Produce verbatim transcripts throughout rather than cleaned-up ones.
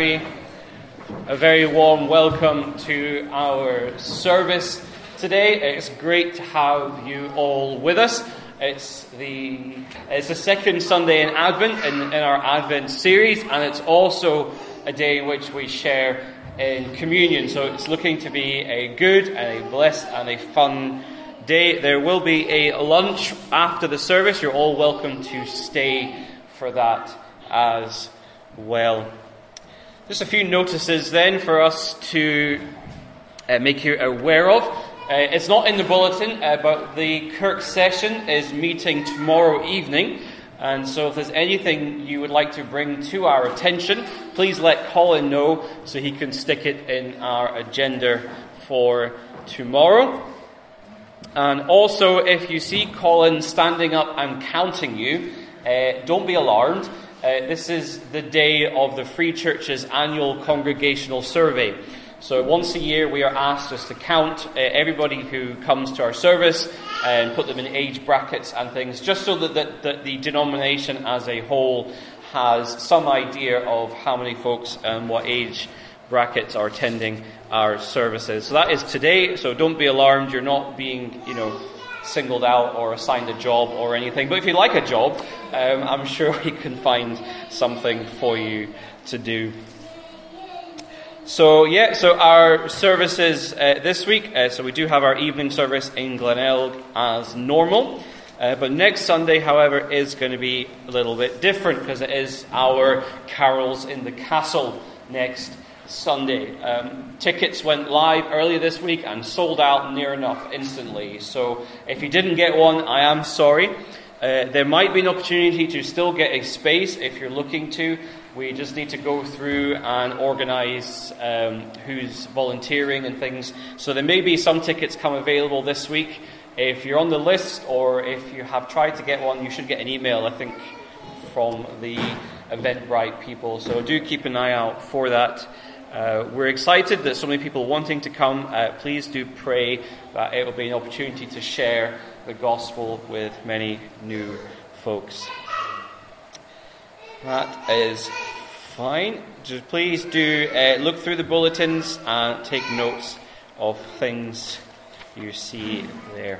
very, a very warm welcome to our service today. It's great to have you all with us. It's the it's the second Sunday in Advent in, in our Advent series, and it's also a day in which we share in communion. So it's looking to be a good and a blessed and a fun day. There will be a lunch after the service. You're all welcome to stay for that as well. Just a few notices then for us to uh, make you aware of. Uh, it's not in the bulletin, uh, but the Kirk session is meeting tomorrow evening. And so if there's anything you would like to bring to our attention, please let Colin know so he can stick it in our agenda for tomorrow. And also, if you see Colin standing up and counting you, uh, don't be alarmed. Uh, this is the day of the Free Church's annual congregational survey. So once a year we are asked just to count uh, everybody who comes to our service and put them in age brackets and things, just so that, that, that the denomination as a whole has some idea of how many folks and what age brackets are attending our services. So that is today, so don't be alarmed. You're not being, you know, singled out or assigned a job or anything. But if you like a job, um, I'm sure we can find something for you to do. So, yeah, so our services uh, this week, uh, so we do have our evening service in Glenelg as normal. Uh, but next Sunday, however, is going to be a little bit different because it is our Carols in the Castle next Sunday. Um, tickets went live earlier this week and sold out near enough instantly. So if you didn't get one, I am sorry. Uh, there might be an opportunity to still get a space if you're looking to. We just need to go through and organise um, who's volunteering and things. So there may be some tickets come available this week. If you're on the list or if you have tried to get one, you should get an email, I think, from the Eventbrite people. So do keep an eye out for that. Uh, we're excited that so many people wanting to come. Uh, please do pray that it will be an opportunity to share the gospel with many new folks. That is fine. Just please do uh, look through the bulletins and take notes of things you see there.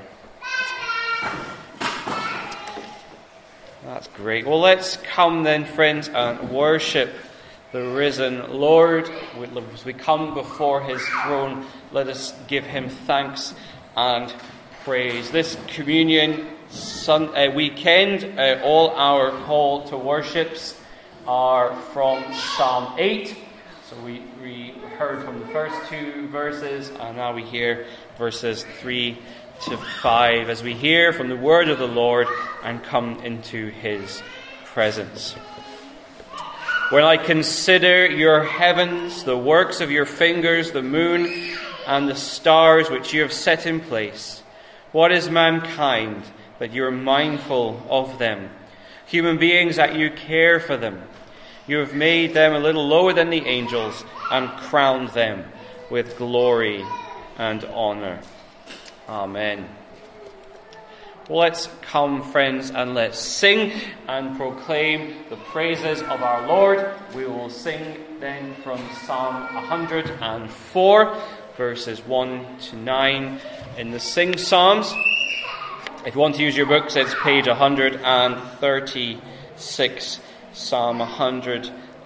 That's great. Well, let's come then, friends, and worship the risen Lord. As we come before his throne, let us give him thanks and praise. This communion sun, uh, weekend, uh, all our call to worships are from Psalm eight. So we, we heard from the first two verses, and now we hear verses three to five as we hear from the word of the Lord and come into his presence. When I consider your heavens, the works of your fingers, the moon and the stars which you have set in place, what is mankind that you are mindful of them? Human beings that you care for them. You have made them a little lower than the angels and crowned them with glory and honor. Amen. Well, let's come, friends, and let's sing and proclaim the praises of our Lord. We will sing then from Psalm one hundred four, verses one to nine in the Sing Psalms. If you want to use your books, it's page one hundred thirty-six, Psalm one hundred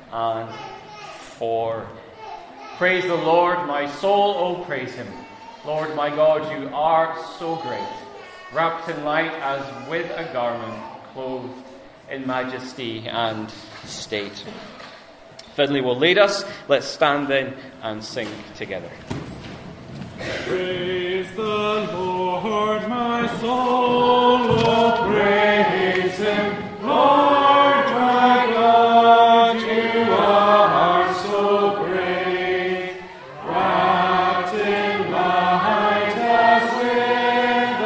four. Praise the Lord, my soul, oh praise him. Lord my God, you are so great, wrapped in light as with a garment, clothed in majesty and state. Finley will lead us. Let's stand then and sing together. Praise the Lord, my soul, oh praise him. Lord my God, you are so great, wrapped in light as with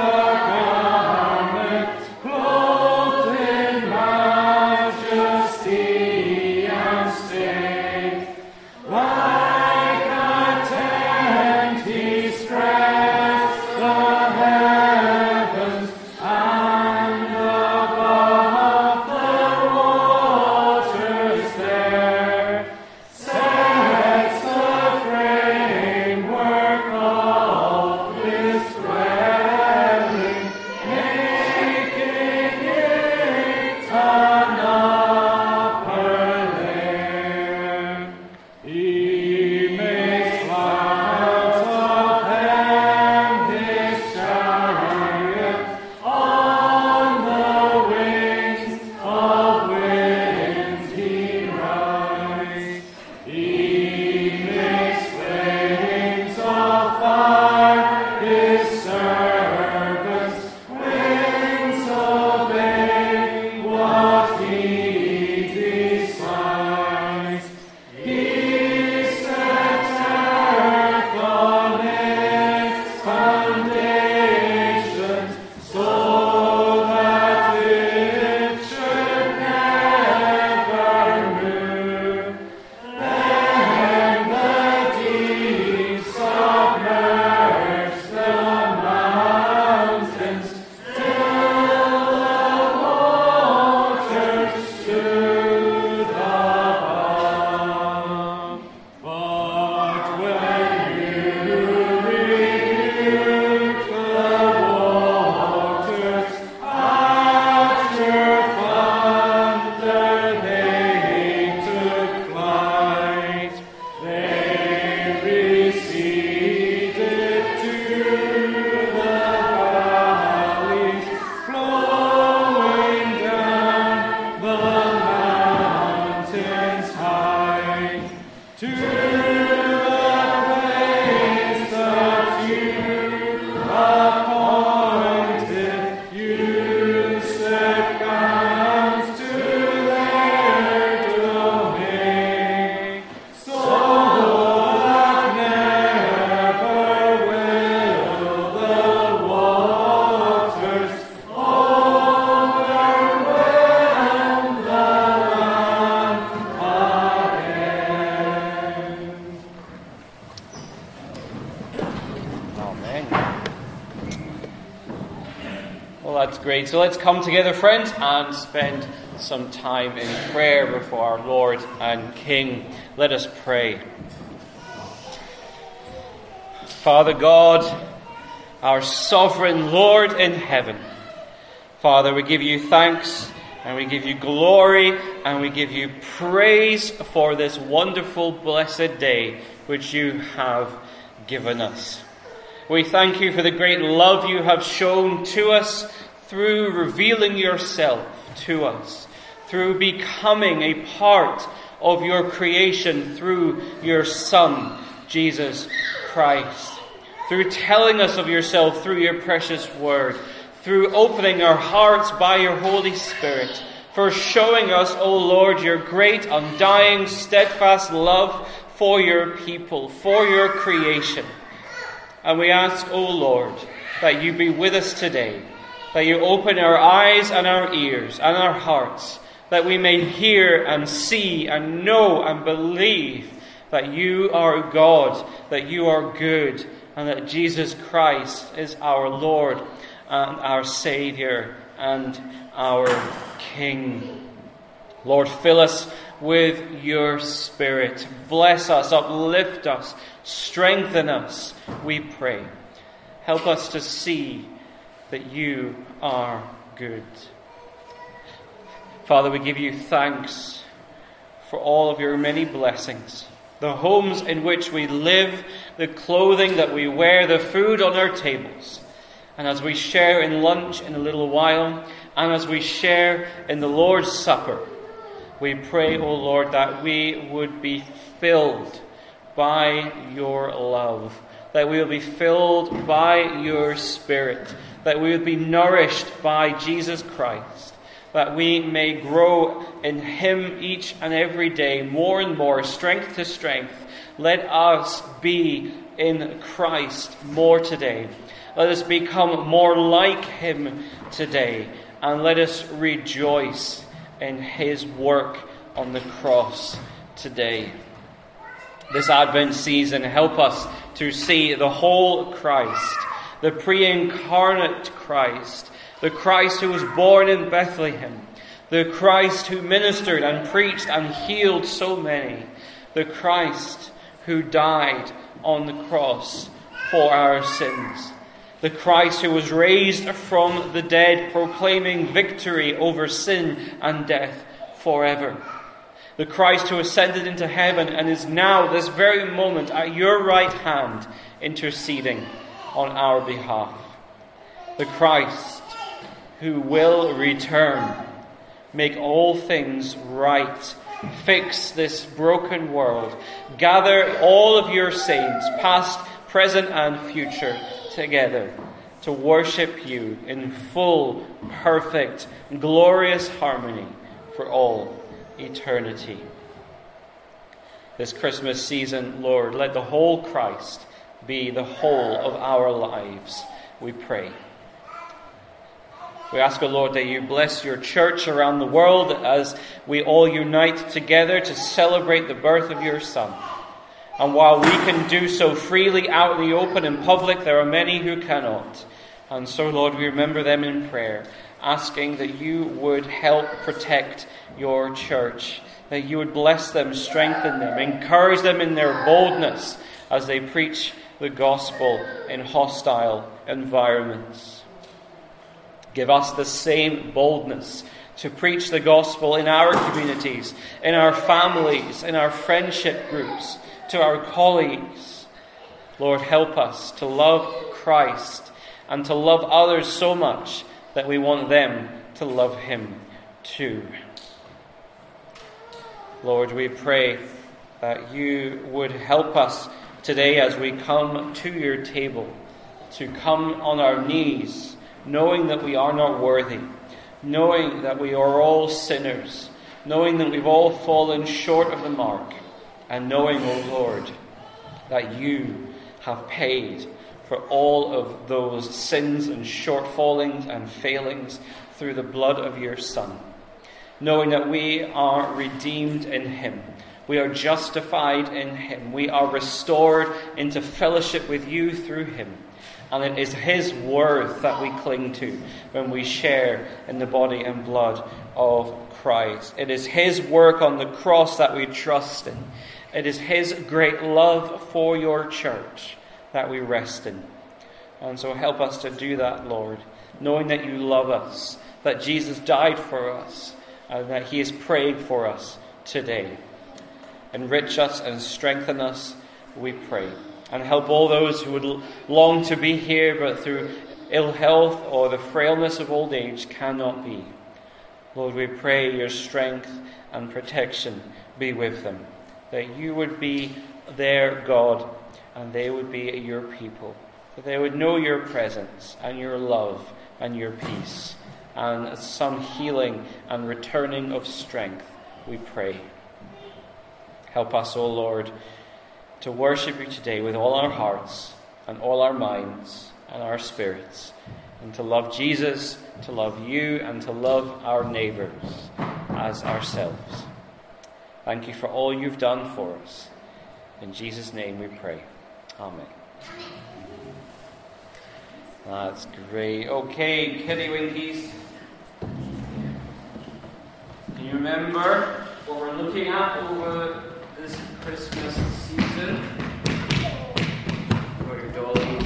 a garment, clothed in majesty and state. Like a tent he spreads the heavens, to the place that you appointed. You set bounds to their domain, so that never will the waters overwhelm the land again. Amen. Well, that's great. So let's come together, friends, and spend some time in prayer before our Lord and King. Let us pray. Father God, our sovereign Lord in heaven, Father, we give you thanks and we give you glory and we give you praise for this wonderful, blessed day which you have given us. We thank you for the great love you have shown to us through revealing yourself to us, through becoming a part of your creation through your Son, Jesus Christ, through telling us of yourself through your precious word, through opening our hearts by your Holy Spirit, for showing us, O Lord, your great, undying, steadfast love for your people, for your creation. And we ask, O Lord, that you be with us today, that you open our eyes and our ears and our hearts, that we may hear and see and know and believe that you are God, that you are good, and that Jesus Christ is our Lord and our Saviour and our King. Lord, fill us with your Spirit. Bless us, uplift us, strengthen us, we pray. Help us to see that you are good. Father, we give you thanks for all of your many blessings. The homes in which we live, the clothing that we wear, the food on our tables. And as we share in lunch in a little while, and as we share in the Lord's Supper, we pray, O Lord, that we would be filled by your love, that we will be filled by your Spirit, that we would be nourished by Jesus Christ, that we may grow in him each and every day, more and more, strength to strength. Let us be in Christ more today. Let us become more like him today, and let us rejoice in his work on the cross today. This Advent season, help us to see the whole Christ, the pre-incarnate Christ, the Christ who was born in Bethlehem, the Christ who ministered and preached and healed so many, the Christ who died on the cross for our sins, the Christ who was raised from the dead, proclaiming victory over sin and death forever. The Christ who ascended into heaven and is now, this very moment, at your right hand, interceding on our behalf. The Christ who will return, make all things right, fix this broken world, gather all of your saints, past, present, and future, together to worship you in full, perfect, glorious harmony for all eternity. This Christmas season, Lord, let the whole Christ be the whole of our lives, we pray. We ask, O Lord, that you bless your church around the world as we all unite together to celebrate the birth of your Son. And while we can do so freely out in the open in public, there are many who cannot. And so, Lord, we remember them in prayer, asking that you would help protect your church, that you would bless them, strengthen them, encourage them in their boldness as they preach the gospel in hostile environments. Give us the same boldness to preach the gospel in our communities, in our families, in our friendship groups, to our colleagues. Lord, help us to love Christ and to love others so much that we want them to love him too. Lord, we pray that you would help us today as we come to your table, to come on our knees, knowing that we are not worthy, knowing that we are all sinners, knowing that we've all fallen short of the mark, and knowing, O Lord, that you have paid for all of those sins and shortfallings and failings through the blood of your Son. Knowing that we are redeemed in him. We are justified in him. We are restored into fellowship with you through him. And it is his worth that we cling to when we share in the body and blood of Christ. It is his work on the cross that we trust in. It is his great love for your church that we rest in. And so help us to do that, Lord, knowing that you love us, that Jesus died for us, and that he has prayed for us today. Enrich us and strengthen us, we pray. And help all those who would long to be here, but through ill health or the frailness of old age cannot be. Lord, we pray your strength and protection be with them, that you would be their God and they would be your people, that they would know your presence and your love and your peace, and some healing and returning of strength, we pray. Help us, O Lord, to worship you today with all our hearts and all our minds and our spirits, and to love Jesus, to love you, and to love our neighbours as ourselves. Thank you for all you've done for us. In Jesus' name we pray. Amen. That's great. Okay, Kitty Winkies. Do you remember what we're looking at over this Christmas season? Got your dollies.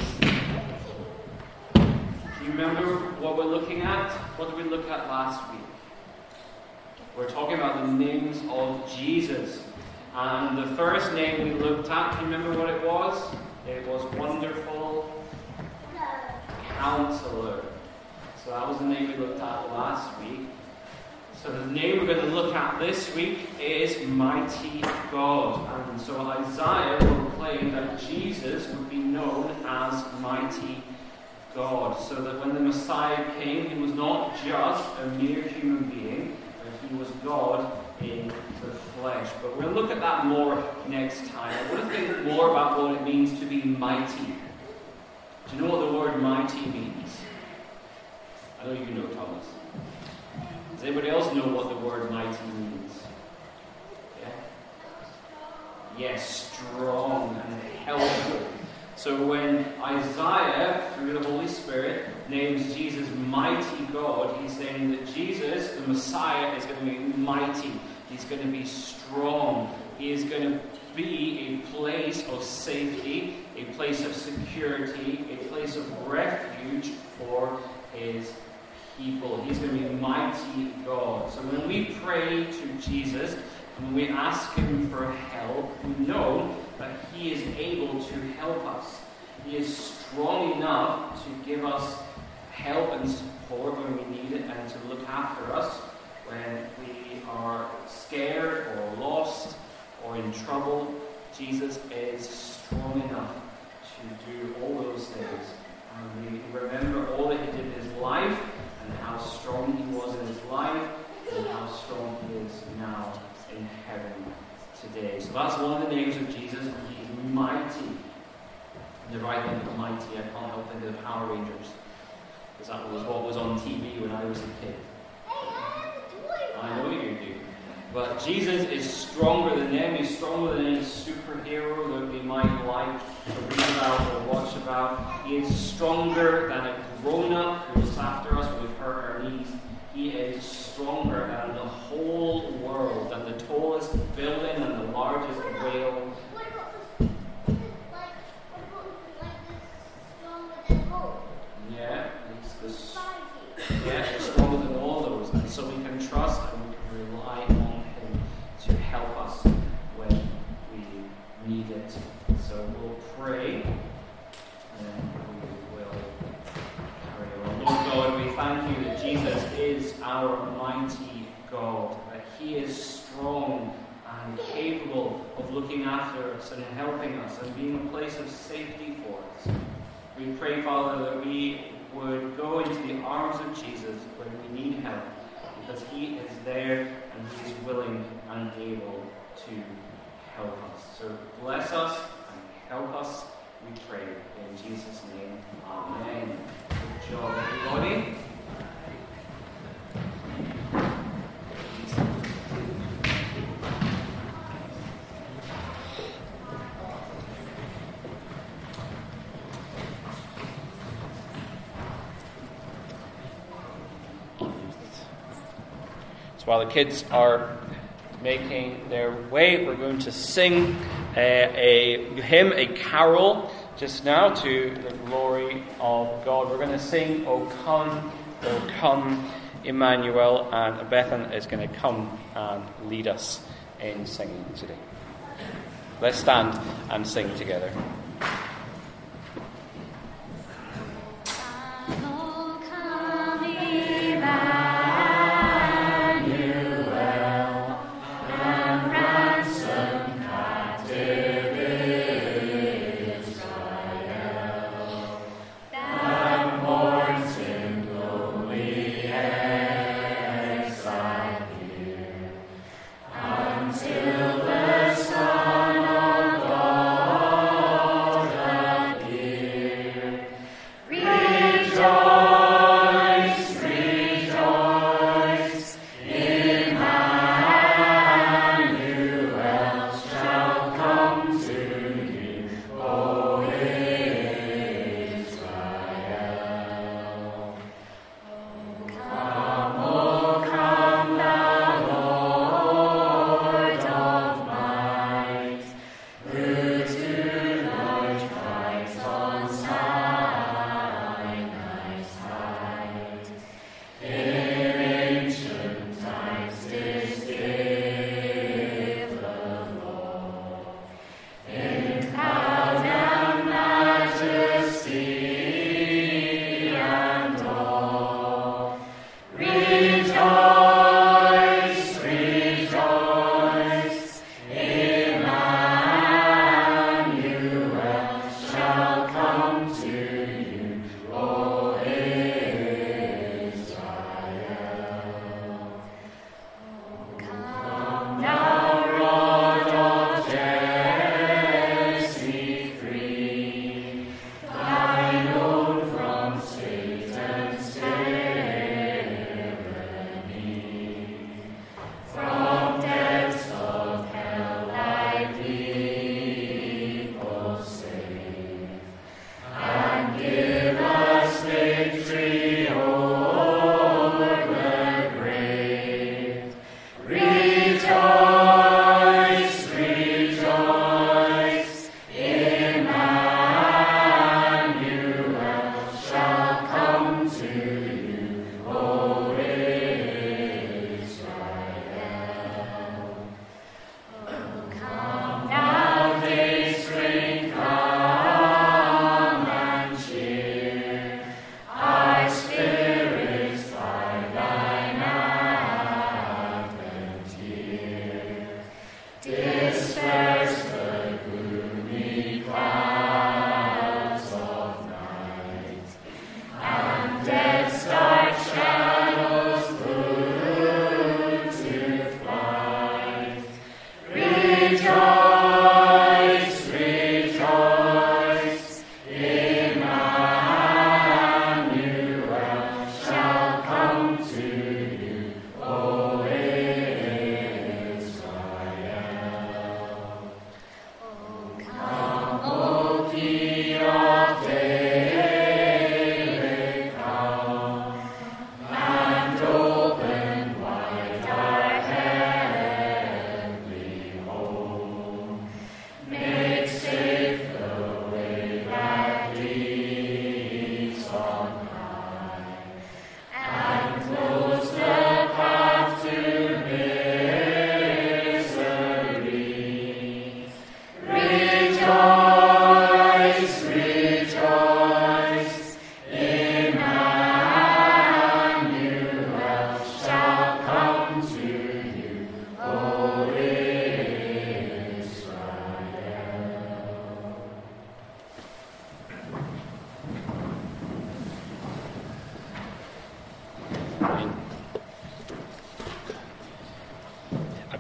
Do you remember what we're looking at? What did we look at last week? We're talking about the names of Jesus. And the first name we looked at, do you remember what it was? It was Wonderful Counselor. So that was the name we looked at last week. So the name we're going to look at this week is Mighty God. And so Isaiah proclaimed that Jesus would be known as Mighty God. So that when the Messiah came, he was not just a mere human being, but he was God in the flesh. But we'll look at that more next time. I want to think more about what it means to be mighty. Do you know what the word mighty means? I know you know, Thomas. Does anybody else know what the word mighty means? Yeah? Yes, strong and helpful. So when Isaiah, through the Holy Spirit, names Jesus Mighty God, he's saying that Jesus, the Messiah, is going to be mighty. He's going to be strong. He is going to be a place of safety, a place of security, a place of refuge for his people. He's going to be mighty God. So when we pray to Jesus, when we ask him for help, we know that he is able to help us. He is strong enough to give us help and support when we need it, and to look after us when we are scared or lost or in trouble. Jesus is strong enough to do all those things. And we remember all that he did in his life, and how strong he was in his life, and how strong he is now in heaven today. So that's one of the names of Jesus. He is mighty. And if I think of mighty, I can't help think of the Power Rangers, because that was what was on T V when I was a kid. I know you do. But Jesus is stronger than them. He's stronger than any superhero that we might like to read about or watch about. He is stronger than a grown-up who looks after us when we've hurt our knees. He is stronger than the whole world, than the tallest building and the largest whale. Yeah, he's the, yeah, he's stronger than all those. And so we can trust and we can rely on him to help us when we need it. So we'll pray, and we will carry on. Lord God, we thank you that Jesus is our mighty God, that he is strong and capable of looking after us and helping us and being a place of safety for us. We pray, Father, that we would go into the arms of Jesus when we need help, because he is there and he is willing and able to help us. So bless us and help us, we pray. In Jesus' name, amen. Good job, everybody. So while the kids are making their way, we're going to sing uh, a hymn, a carol, just now to the glory of God. We're going to sing, O come, O come, Emmanuel, and Bethan is going to come and lead us in singing today. Let's stand and sing together. Until the Son of God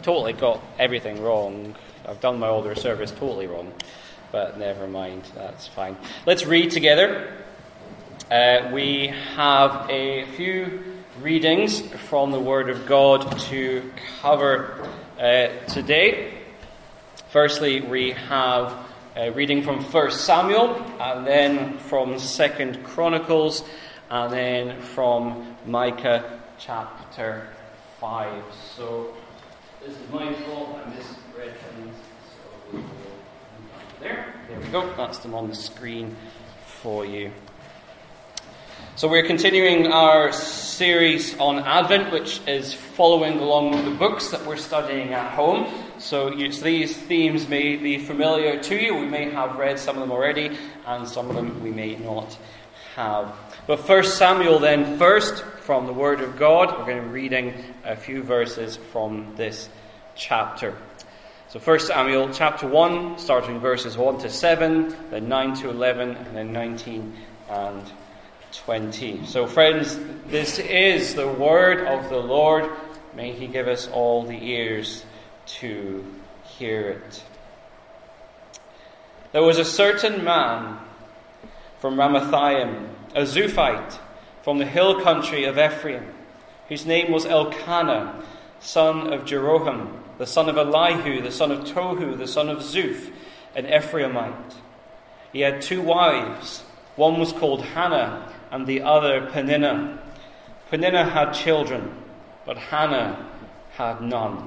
totally got everything wrong. I've done my older service totally wrong. But never mind, that's fine. Let's read together. Uh, we have a few readings from the Word of God to cover uh, today. Firstly, we have a reading from First Samuel, and then from Second Chronicles, and then from Micah chapter five. So, this is my fault, I misread things. So we will there. There we go. That's them on the screen for you. So we're continuing our series on Advent, which is following along with the books that we're studying at home. So you, these themes may be familiar to you. We may have read some of them already, and some of them we may not have. But First Samuel then, first from the Word of God. We're going to be reading a few verses from this chapter. So First Samuel chapter one, starting verses one to seven, then nine to eleven, and then nineteen and twenty. So friends, this is the word of the Lord. May he give us all the ears to hear it. There was a certain man from Ramathaim, a Zuphite, from the hill country of Ephraim, whose name was Elkanah, son of Jeroham, the son of Elihu, the son of Tohu, the son of Zuph, an Ephraimite. He had two wives. One was called Hannah, and the other Peninnah. Peninnah had children, but Hannah had none.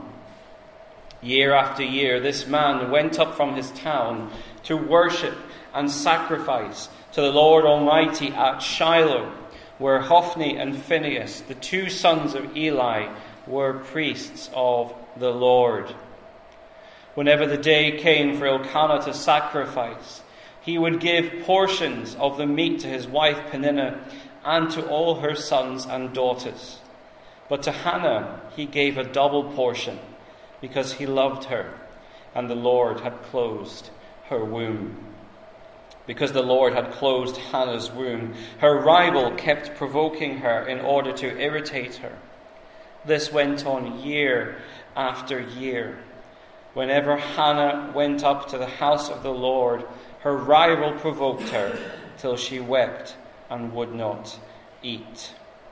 Year after year, this man went up from his town to worship and sacrifice to the Lord Almighty at Shiloh, where Hophni and Phinehas, the two sons of Eli, were priests of the Lord. Whenever the day came for Elkanah to sacrifice, he would give portions of the meat to his wife Peninnah and to all her sons and daughters. But to Hannah he gave a double portion, because he loved her, and the Lord had closed her womb. Because the Lord had closed Hannah's womb, her rival kept provoking her in order to irritate her. This went on year after year. Whenever Hannah went up to the house of the Lord, her rival provoked her till she wept and would not eat.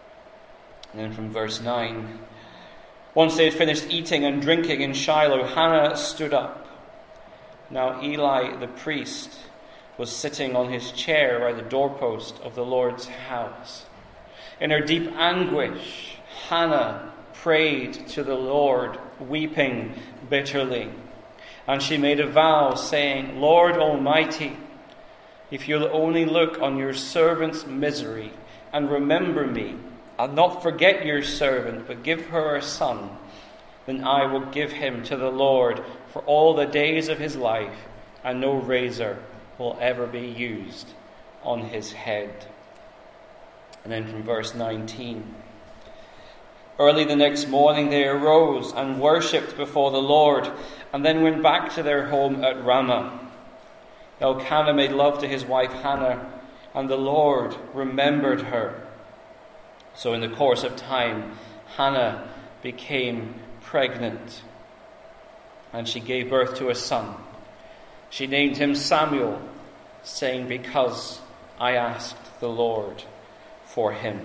And then from verse nine. Once they had finished eating and drinking in Shiloh, Hannah stood up. Now Eli the priest was sitting on his chair by the doorpost of the Lord's house. In her deep anguish, Hannah prayed to the Lord, weeping bitterly. And she made a vow, saying, Lord Almighty, if you'll only look on your servant's misery and remember me, and not forget your servant, but give her a son, then I will give him to the Lord for all the days of his life, and no razor will ever be used on his head. And then from verse nineteen. Early the next morning they arose and worshipped before the Lord, and then went back to their home at Ramah. Elkanah made love to his wife Hannah, and the Lord remembered her. So in the course of time, Hannah became pregnant, and she gave birth to a son. She named him Samuel, saying, because I asked the Lord for him.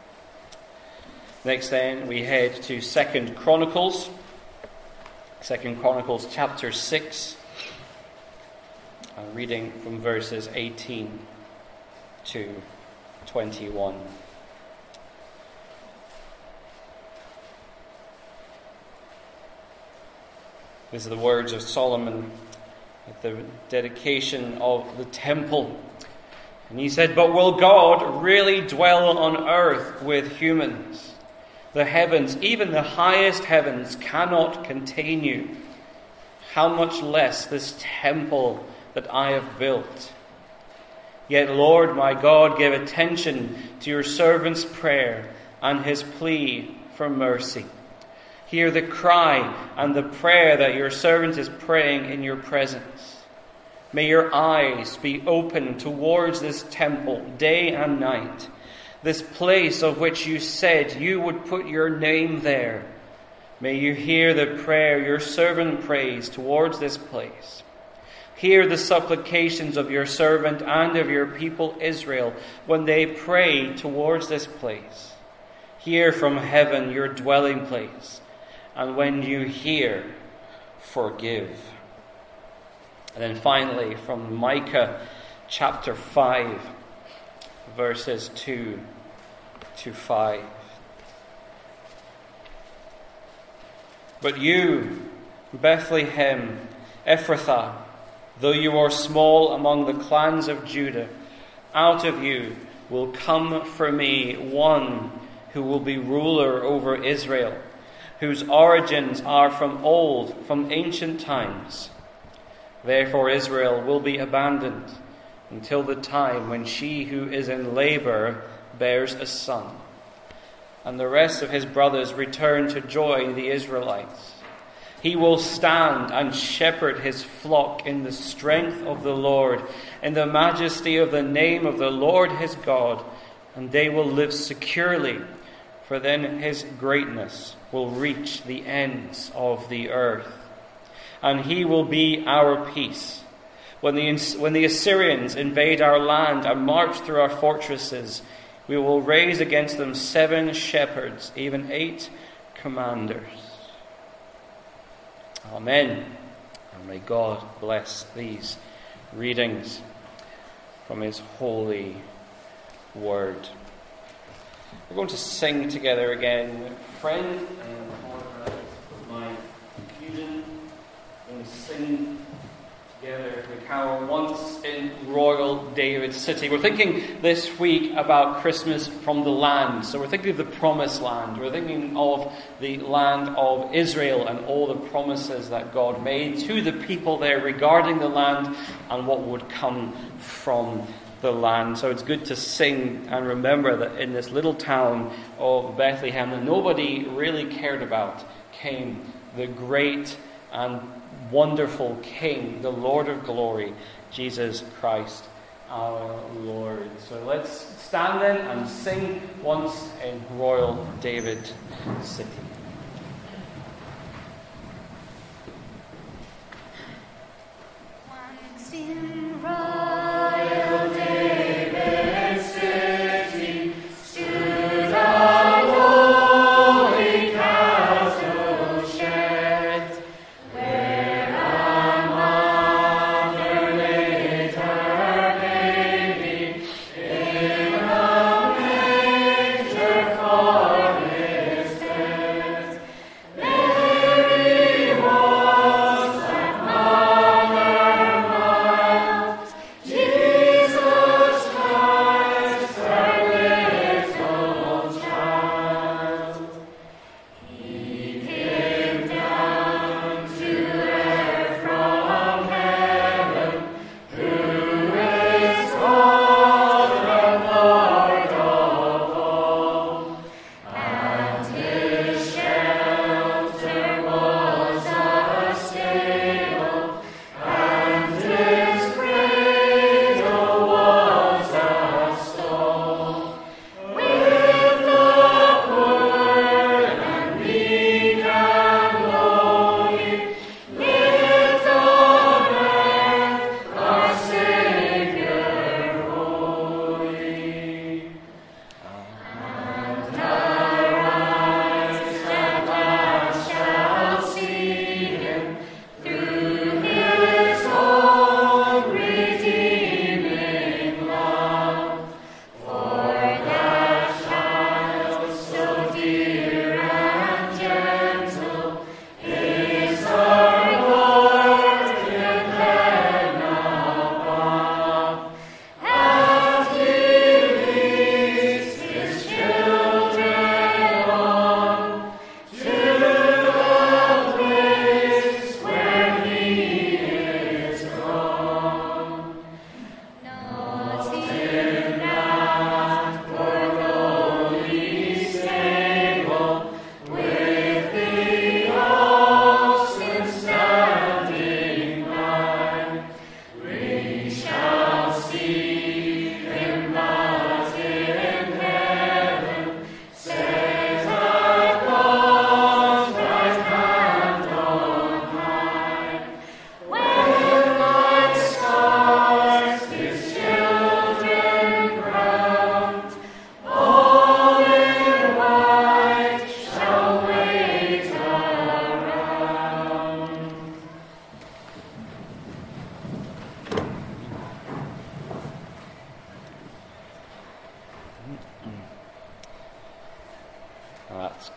Next then, we head to Second Chronicles. Second Chronicles chapter six. I'm reading from verses eighteen to twenty-one. These are the words of Solomon at the dedication of the temple. And he said, but will God really dwell on earth with humans? The heavens, even the highest heavens, cannot contain you. How much less this temple that I have built? Yet, Lord my God, give attention to your servant's prayer and his plea for mercy. Hear the cry and the prayer that your servant is praying in your presence. May your eyes be open towards this temple day and night, this place of which you said you would put your name there. May you hear the prayer your servant prays towards this place. Hear the supplications of your servant and of your people Israel when they pray towards this place. Hear from heaven your dwelling place, and when you hear, forgive. And then finally, from Micah chapter five, verses two to five. But you, Bethlehem, Ephrathah, though you are small among the clans of Judah, out of you will come for me one who will be ruler over Israel, whose origins are from old, from ancient times. Therefore Israel will be abandoned until the time when she who is in labor bears a son, and the rest of his brothers return to join the Israelites. He will stand and shepherd his flock in the strength of the Lord, in the majesty of the name of the Lord his God, and they will live securely, for then his greatness will reach the ends of the earth. And he will be our peace. When the, when the Assyrians invade our land and march through our fortresses, we will raise against them seven shepherds, even eight commanders. Amen. And may God bless these readings from his holy word. We're going to sing together again. Friend, and my confusion, we're going to sing together the carol Once in Royal David City. We're thinking this week about Christmas from the land. So we're thinking of the promised land. We're thinking of the land of Israel and all the promises that God made to the people there regarding the land and what would come from the land. So it's good to sing and remember that in this little town of Bethlehem that nobody really cared about came the great and wonderful King, the Lord of glory, Jesus Christ our Lord. So let's stand then and sing Once in Royal David City. Once in Royal David City stood a lowly castle shed, where a mother laid her baby in a manger for his bed.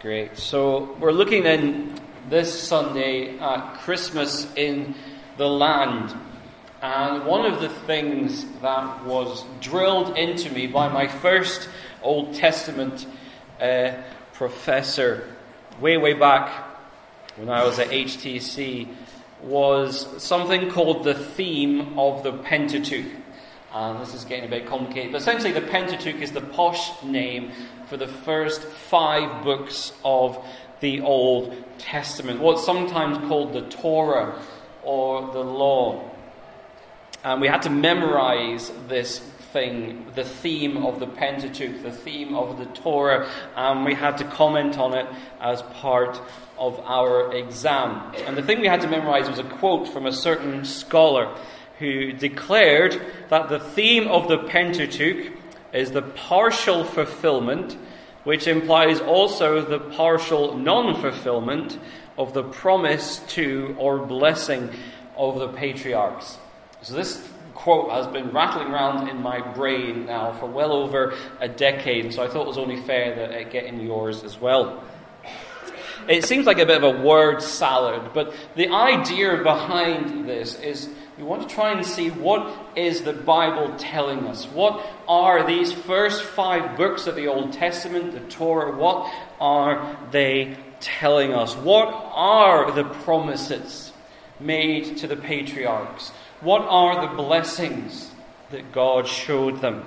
Great. So we're looking then this Sunday at Christmas in the land. And one of the things that was drilled into me by my first Old Testament uh, professor way, way back when I was at H T C was something called the theme of the Pentateuch. And this is getting a bit complicated, but essentially the Pentateuch is the posh name for the first five books of the Old Testament, what's sometimes called the Torah or the Law. And we had to memorize this thing, the theme of the Pentateuch, the theme of the Torah, and we had to comment on it as part of our exam. And the thing we had to memorize was a quote from a certain scholar who declared that the theme of the Pentateuch is the partial fulfillment, which implies also the partial non-fulfillment of the promise to or blessing of the patriarchs. So this quote has been rattling around in my brain now for well over a decade, so I thought it was only fair that it get in yours as well. It seems like a bit of a word salad, but the idea behind this is we want to try and see what is the Bible telling us. What are these first five books of the Old Testament, the Torah, what are they telling us? What are the promises made to the patriarchs? What are the blessings that God showed them?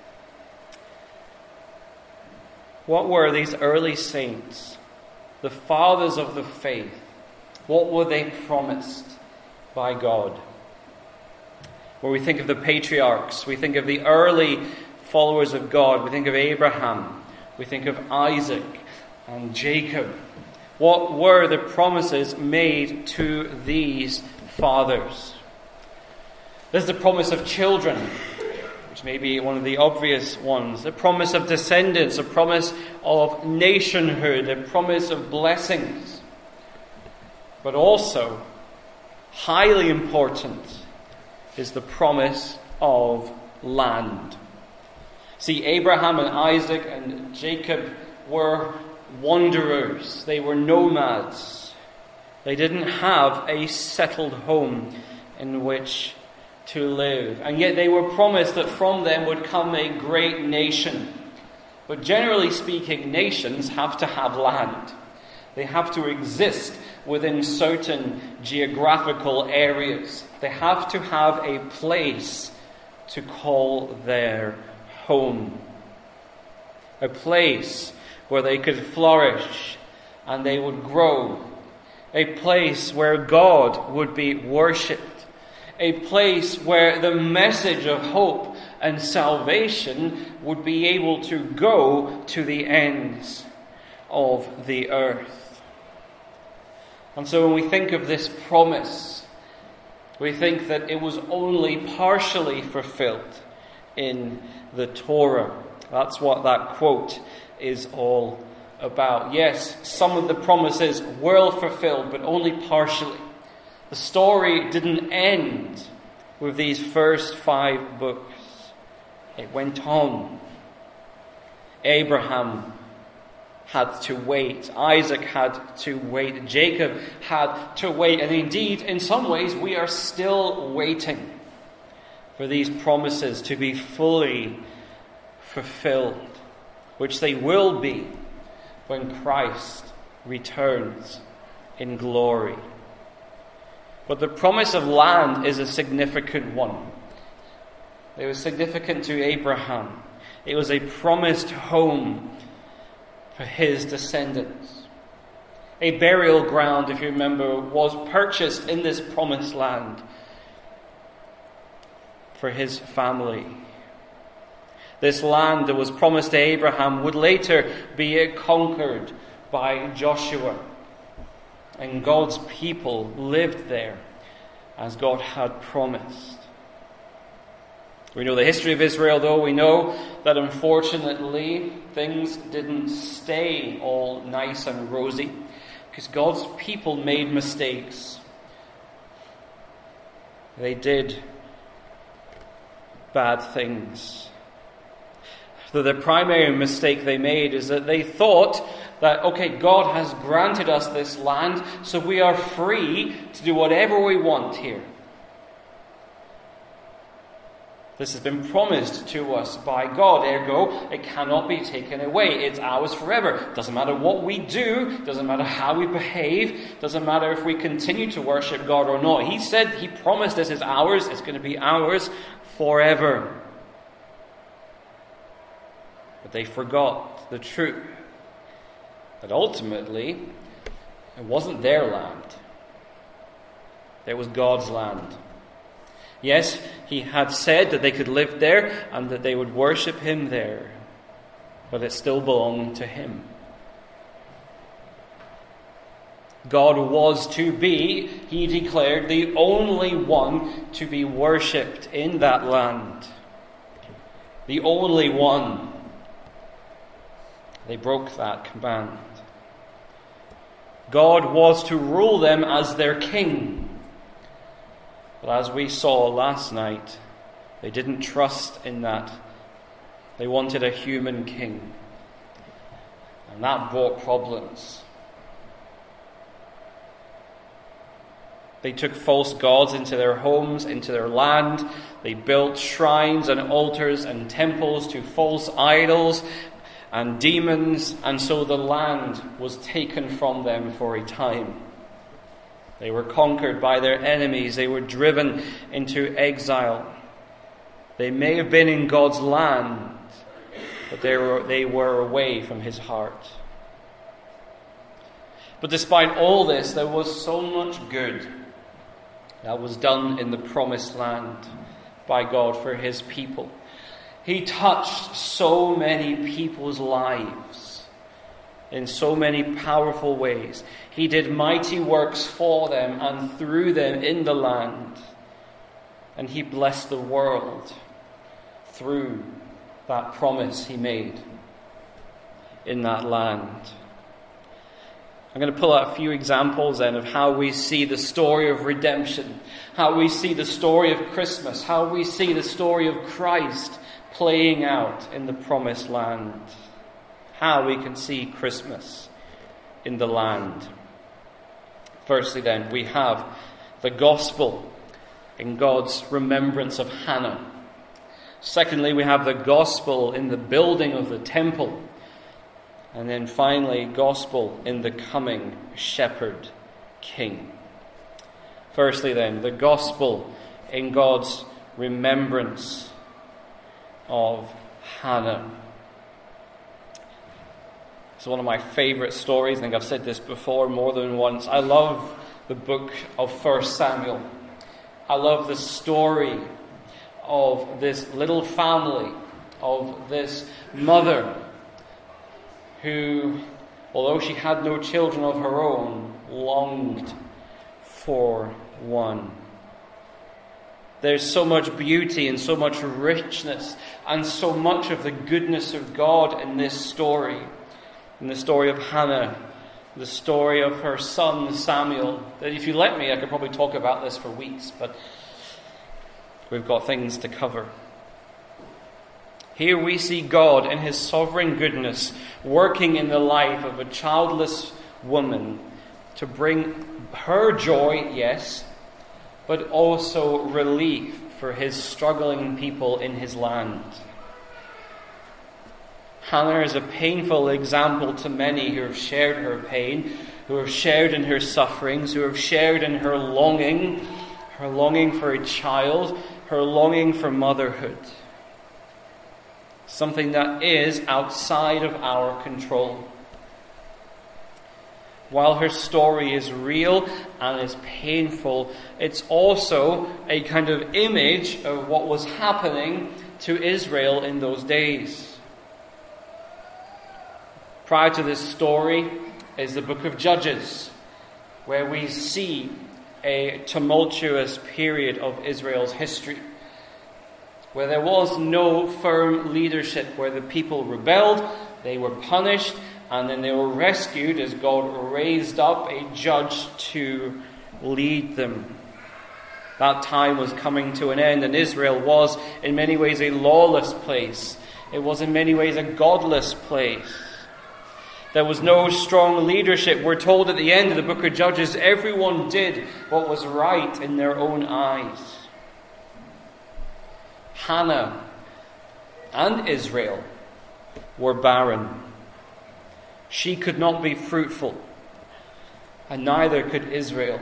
What were these early saints, the fathers of the faith, what were they promised by God? When we think of the patriarchs, we think of the early followers of God, we think of Abraham, we think of Isaac and Jacob. What were the promises made to these fathers? There's the promise of children, which may be one of the obvious ones. The promise of descendants, a promise of nationhood, a promise of blessings. But also, highly important, is the promise of land. See, Abraham and Isaac and Jacob were wanderers. They were nomads. They didn't have a settled home in which to live. And yet they were promised that from them would come a great nation. But generally speaking, nations have to have land. They have to exist within certain geographical areas. They have to have a place to call their home. A place where they could flourish and they would grow. A place where God would be worshipped. A place where the message of hope and salvation would be able to go to the ends of the earth. And so when we think of this promise, we think that it was only partially fulfilled in the Torah. That's what that quote is all about. Yes, some of the promises were fulfilled, but only partially. The story didn't end with these first five books. It went on. Abraham had to wait. Isaac had to wait. Jacob had to wait. And indeed, in some ways, we are still waiting for these promises to be fully fulfilled, which they will be when Christ returns in glory. But the promise of land is a significant one. It was significant to Abraham. It was a promised home for his descendants. A burial ground, if you remember, was purchased in this promised land for his family. This land that was promised to Abraham would later be conquered by Joshua. And God's people lived there as God had promised. We know the history of Israel, though. We know that unfortunately things didn't stay all nice and rosy because God's people made mistakes. They did bad things. So the primary mistake they made is that they thought That, okay, God has granted us this land, so we are free to do whatever we want here. This has been promised to us by God, ergo, it cannot be taken away. It's ours forever. Doesn't matter what we do, doesn't matter how we behave, doesn't matter if we continue to worship God or not. He said, He promised this is ours, it's going to be ours forever. But they forgot the truth. That ultimately, it wasn't their land. It was God's land. Yes, He had said that they could live there and that they would worship Him there. But it still belonged to Him. God was to be, He declared, the only one to be worshipped in that land. The only one. They broke that command. God was to rule them as their king. But as we saw last night, they didn't trust in that. They wanted a human king. And that brought problems. They took false gods into their homes, into their land. They built shrines and altars and temples to false idols and demons, and so the land was taken from them for a time. They were conquered by their enemies. They were driven into exile. They may have been in God's land, but they were, they were away from His heart. But despite all this, there was so much good that was done in the promised land by God for His people. He touched so many people's lives in so many powerful ways. He did mighty works for them and through them in the land. And He blessed the world through that promise He made in that land. I'm going to pull out a few examples then of how we see the story of redemption, how we see the story of Christmas, how we see the story of Christ playing out in the promised land. How we can see Christmas in the land. Firstly then, we have the gospel in God's remembrance of Hannah. Secondly, we have the gospel in the building of the temple. And then finally, gospel in the coming shepherd king. Firstly then, the gospel in God's remembrance of Hannah. It's one of my favourite stories. I think I've said this before more than once. I love the book of First Samuel. I love the story of this little family, of this mother who, although she had no children of her own, longed for one. There's so much beauty and so much richness and so much of the goodness of God in this story. In the story of Hannah, the story of her son Samuel. That if you let me, I could probably talk about this for weeks, but we've got things to cover. Here we see God in His sovereign goodness working in the life of a childless woman to bring her joy, yes, but also relief for His struggling people in His land. Hannah is a painful example to many who have shared her pain, who have shared in her sufferings, who have shared in her longing, her longing for a child, her longing for motherhood. Something that is outside of our control. While her story is real and is painful, it's also a kind of image of what was happening to Israel in those days. Prior to this story is the book of Judges, where we see a tumultuous period of Israel's history, where there was no firm leadership, where the people rebelled, they were punished, and then they were rescued as God raised up a judge to lead them. That time was coming to an end, and Israel was in many ways a lawless place. It was in many ways a godless place. There was no strong leadership. We're told at the end of the book of Judges, everyone did what was right in their own eyes. Hannah and Israel were barren. She could not be fruitful, and neither could Israel.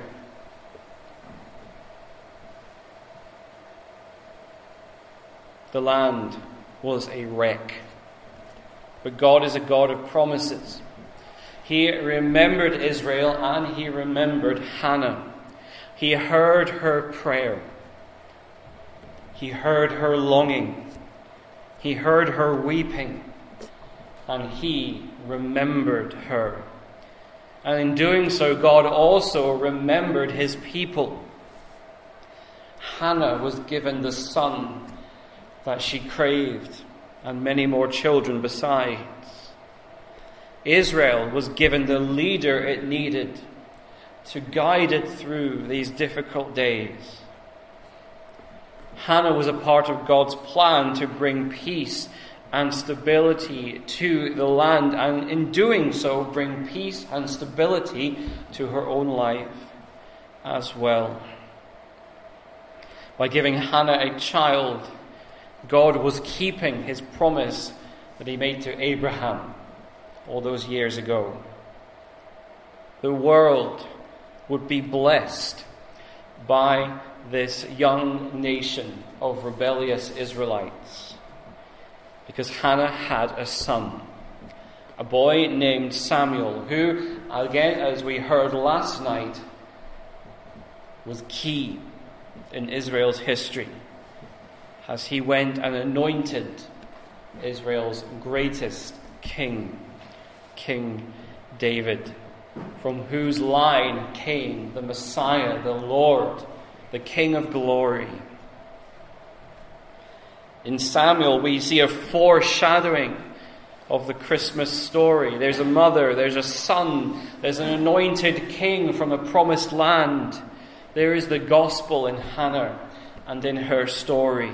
The land was a wreck. But God is a God of promises. He remembered Israel and he remembered Hannah. He heard her prayer. He heard her longing. He heard her weeping. And he remembered her. And in doing so, God also remembered his people. Hannah was given the son that she craved, and many more children besides. Israel was given the leader it needed to guide it through these difficult days. Hannah was a part of God's plan to bring peace and stability to the land, and in doing so, bring peace and stability to her own life as well. By giving Hannah a child, God was keeping his promise that he made to Abraham all those years ago. The world would be blessed by this young nation of rebellious Israelites because Hannah had a son, a boy named Samuel, who, again, as we heard last night, was key in Israel's history, as he went and anointed Israel's greatest king, King David, from whose line came the Messiah, the Lord, the King of glory. In Samuel, we see a foreshadowing of the Christmas story. There's a mother, there's a son, there's an anointed king from a promised land. There is the gospel in Hannah and in her story.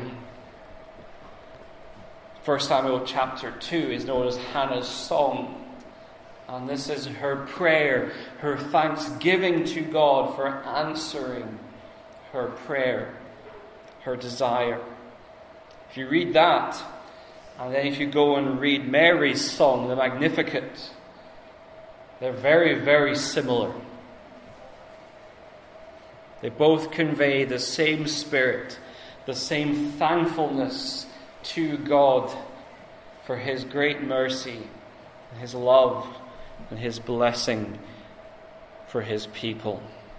First Samuel chapter two is known as Hannah's song. And this is her prayer, her thanksgiving to God for answering her prayer, her desire. If you read that, and then if you go and read Mary's song, the Magnificat, they're very, very similar. They both convey the same spirit, the same thankfulness to God for his great mercy, his love, and his blessing for his people.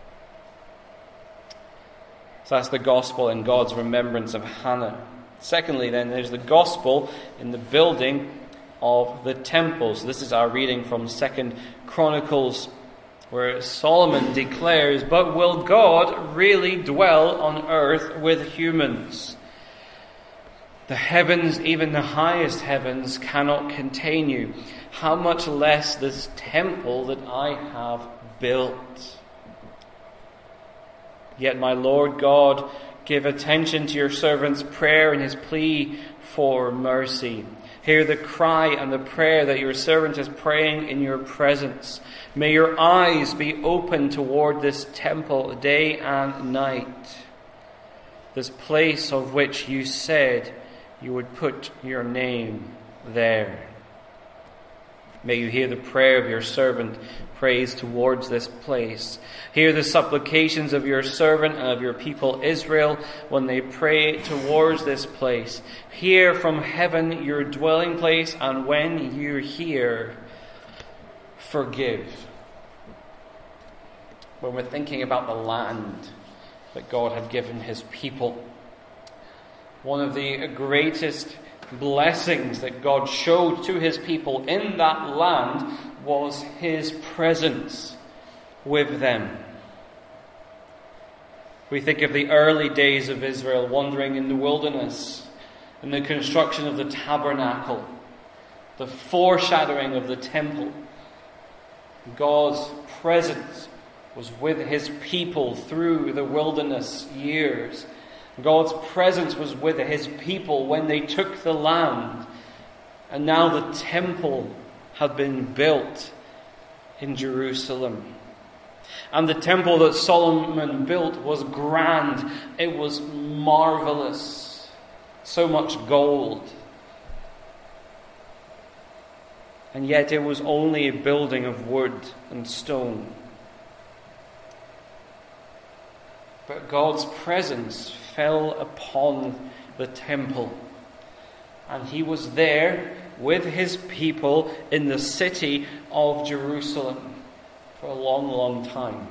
So that's the gospel in God's remembrance of Hannah. Secondly, then, there's the gospel in the building of the temple. So this is our reading from Second Chronicles, where Solomon declares, "But will God really dwell on earth with humans? The heavens, even the highest heavens, cannot contain you. How much less this temple that I have built? Yet, my Lord God, give attention to your servant's prayer and his plea for mercy. Hear the cry and the prayer that your servant is praying in your presence. May your eyes be open toward this temple day and night, this place of which you said you would put your name there. May you hear the prayer of your servant prays towards this place. Hear the supplications of your servant and of your people Israel when they pray towards this place. Hear from heaven your dwelling place, and when you hear, forgive." When we're thinking about the land that God had given his people, one of the greatest blessings that God showed to his people in that land was his presence with them. We think of the early days of Israel wandering in the wilderness and the construction of the tabernacle, the foreshadowing of the temple. God's presence was with his people through the wilderness years. God's presence was with his people when they took the land. And now the temple had been built in Jerusalem. And the temple that Solomon built was grand. It was marvelous. So much gold. And yet it was only a building of wood and stone. But God's presence fell upon the temple. And he was there with his people in the city of Jerusalem for a long, long time.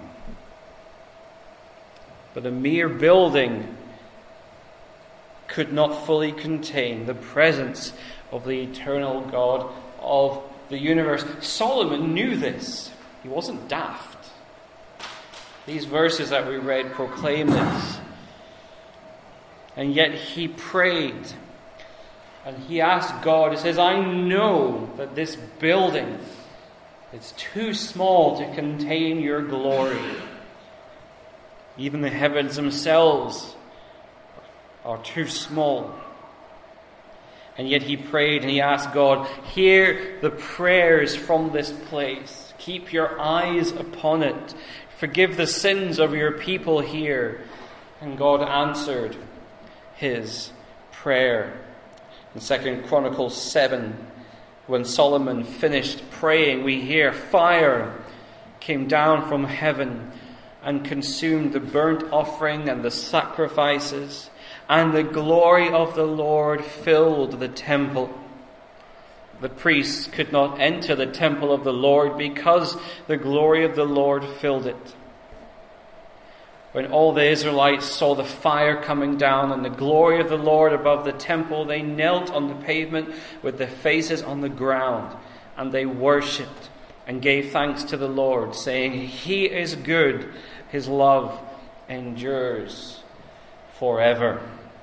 But a mere building could not fully contain the presence of the eternal God of the universe. Solomon knew this. He wasn't daft. These verses that we read proclaim this. And yet he prayed. And he asked God, he says, I know that this building is too small to contain your glory. Even the heavens themselves are too small. And yet he prayed and he asked God, hear the prayers from this place. Keep your eyes upon it. Forgive the sins of your people here. And God answered his prayer. In Second Chronicles seven, when Solomon finished praying, we hear fire came down from heaven and consumed the burnt offering and the sacrifices, and the glory of the Lord filled the temple. The priests could not enter the temple of the Lord because the glory of the Lord filled it. When all the Israelites saw the fire coming down and the glory of the Lord above the temple, they knelt on the pavement with their faces on the ground, and they worshipped and gave thanks to the Lord, saying, He is good, His love endures forever.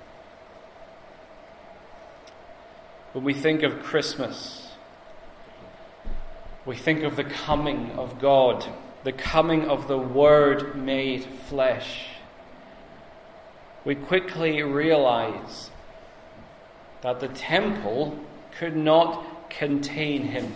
When we think of Christmas, we think of the coming of God, the coming of the Word made flesh. We quickly realize that the temple could not contain him.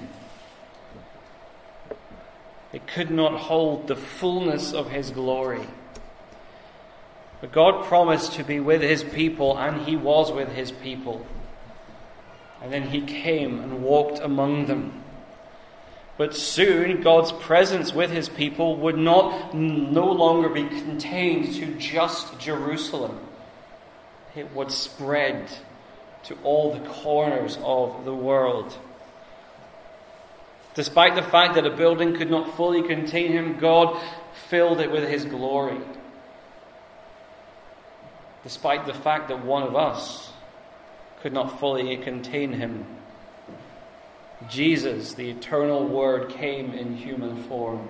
It could not hold the fullness of his glory. But God promised to be with his people, and he was with his people. And then he came and walked among them. But soon God's presence with his people would not no longer be contained to just Jerusalem. It would spread to all the corners of the world. Despite the fact that a building could not fully contain him, God filled it with his glory. Despite the fact that one of us could not fully contain him, Jesus, the eternal Word, came in human form.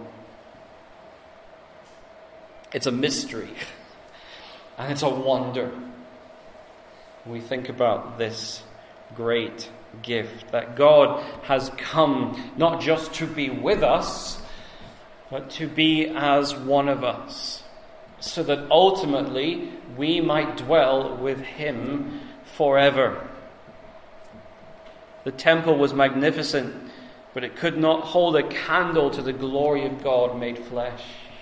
It's a mystery, and it's a wonder. We think about this great gift that God has come not just to be with us, but to be as one of us, so that ultimately we might dwell with him forever. The temple was magnificent, but it could not hold a candle to the glory of God made flesh.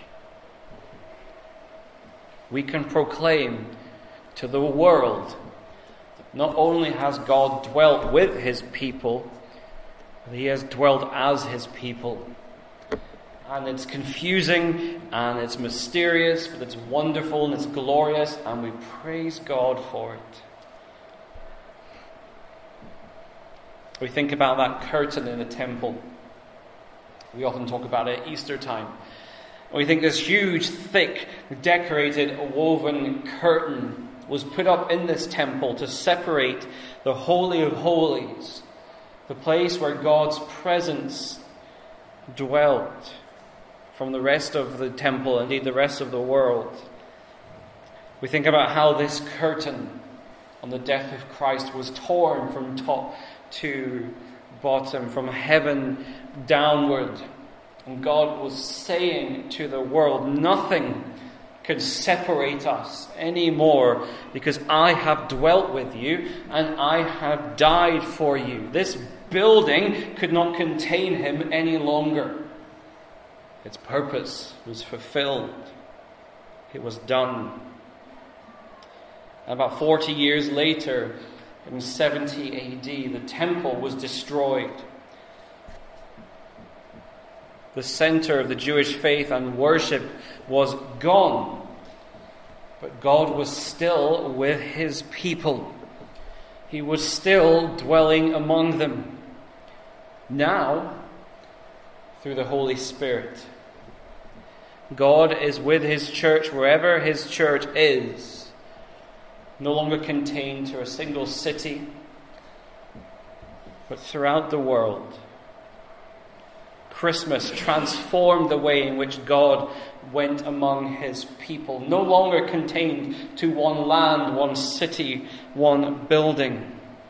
We can proclaim to the world that not only has God dwelt with his people, but he has dwelt as his people. And it's confusing and it's mysterious, but it's wonderful and it's glorious, and we praise God for it. We think about that curtain in the temple. We often talk about it at Easter time. We think this huge, thick, decorated, woven curtain was put up in this temple to separate the Holy of Holies, the place where God's presence dwelt, from the rest of the temple, indeed the rest of the world. We think about how this curtain on the death of Christ was torn from top to bottom, from heaven downward. And God was saying to the world, nothing can separate us anymore, because I have dwelt with you and I have died for you. This building could not contain him any longer. Its purpose was fulfilled. It was done. About forty years later, in seventy A D, the temple was destroyed. The center of the Jewish faith and worship was gone. But God was still with his people. He was still dwelling among them. Now, through the Holy Spirit, God is with his church wherever his church is, no longer contained to a single city, but throughout the world. Christmas transformed the way in which God went among his people, no longer contained to one land, one city, one building.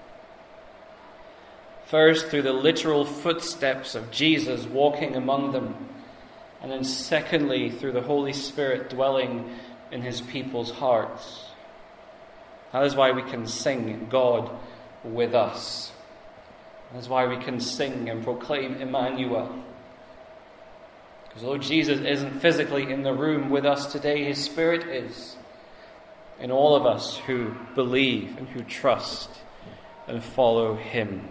First, through the literal footsteps of Jesus walking among them, and then secondly, through the Holy Spirit dwelling in his people's hearts. That is why we can sing God with us. That is why we can sing and proclaim Emmanuel. Because although Jesus isn't physically in the room with us today, his Spirit is in all of us who believe and who trust and follow him.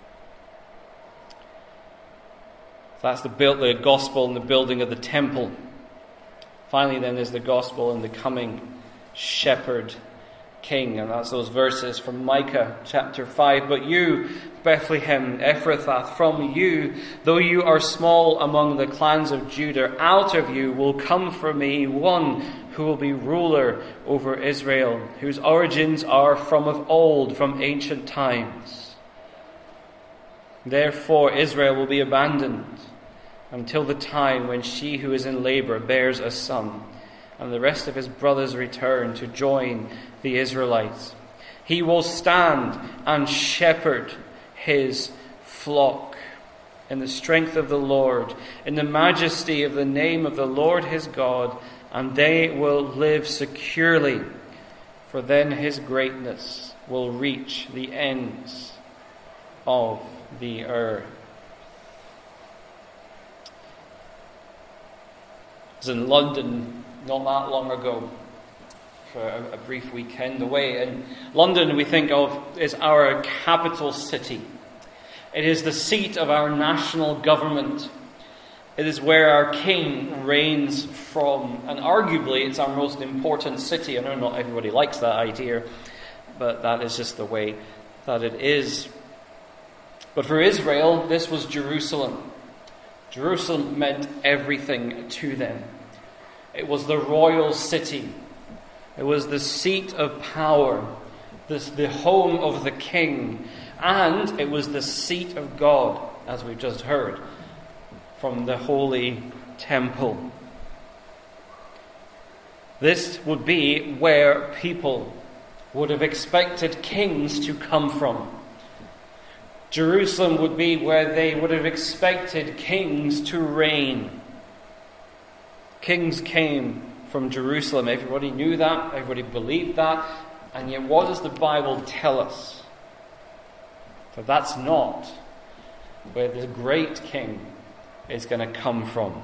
That's the, build, the gospel and the building of the temple. Finally, then, there's the gospel and the coming shepherd king. And that's those verses from Micah chapter five. But you, Bethlehem Ephrathah, from you, though you are small among the clans of Judah, out of you will come for me one who will be ruler over Israel, whose origins are from of old, from ancient times. Therefore Israel will be abandoned until the time when she who is in labor bears a son, and the rest of his brothers return to join the Israelites. He will stand and shepherd his flock in the strength of the Lord, in the majesty of the name of the Lord his God, and they will live securely, for then his greatness will reach the ends of the earth. I was in London not that long ago for a, a brief weekend away. And London, we think of, is our capital city. It is the seat of our national government. It is where our king reigns from. And arguably, it's our most important city. I know not everybody likes that idea, but that is just the way that it is. But for Israel, this was Jerusalem. Jerusalem meant everything to them. It was the royal city. It was the seat of power, this, the home of the king, and it was the seat of God, as we've just heard, from the holy temple. This would be where people would have expected kings to come from. Jerusalem would be where they would have expected kings to reign. Kings came from Jerusalem. Everybody knew that. Everybody believed that. And yet what does the Bible tell us? That that's not where the great king is going to come from.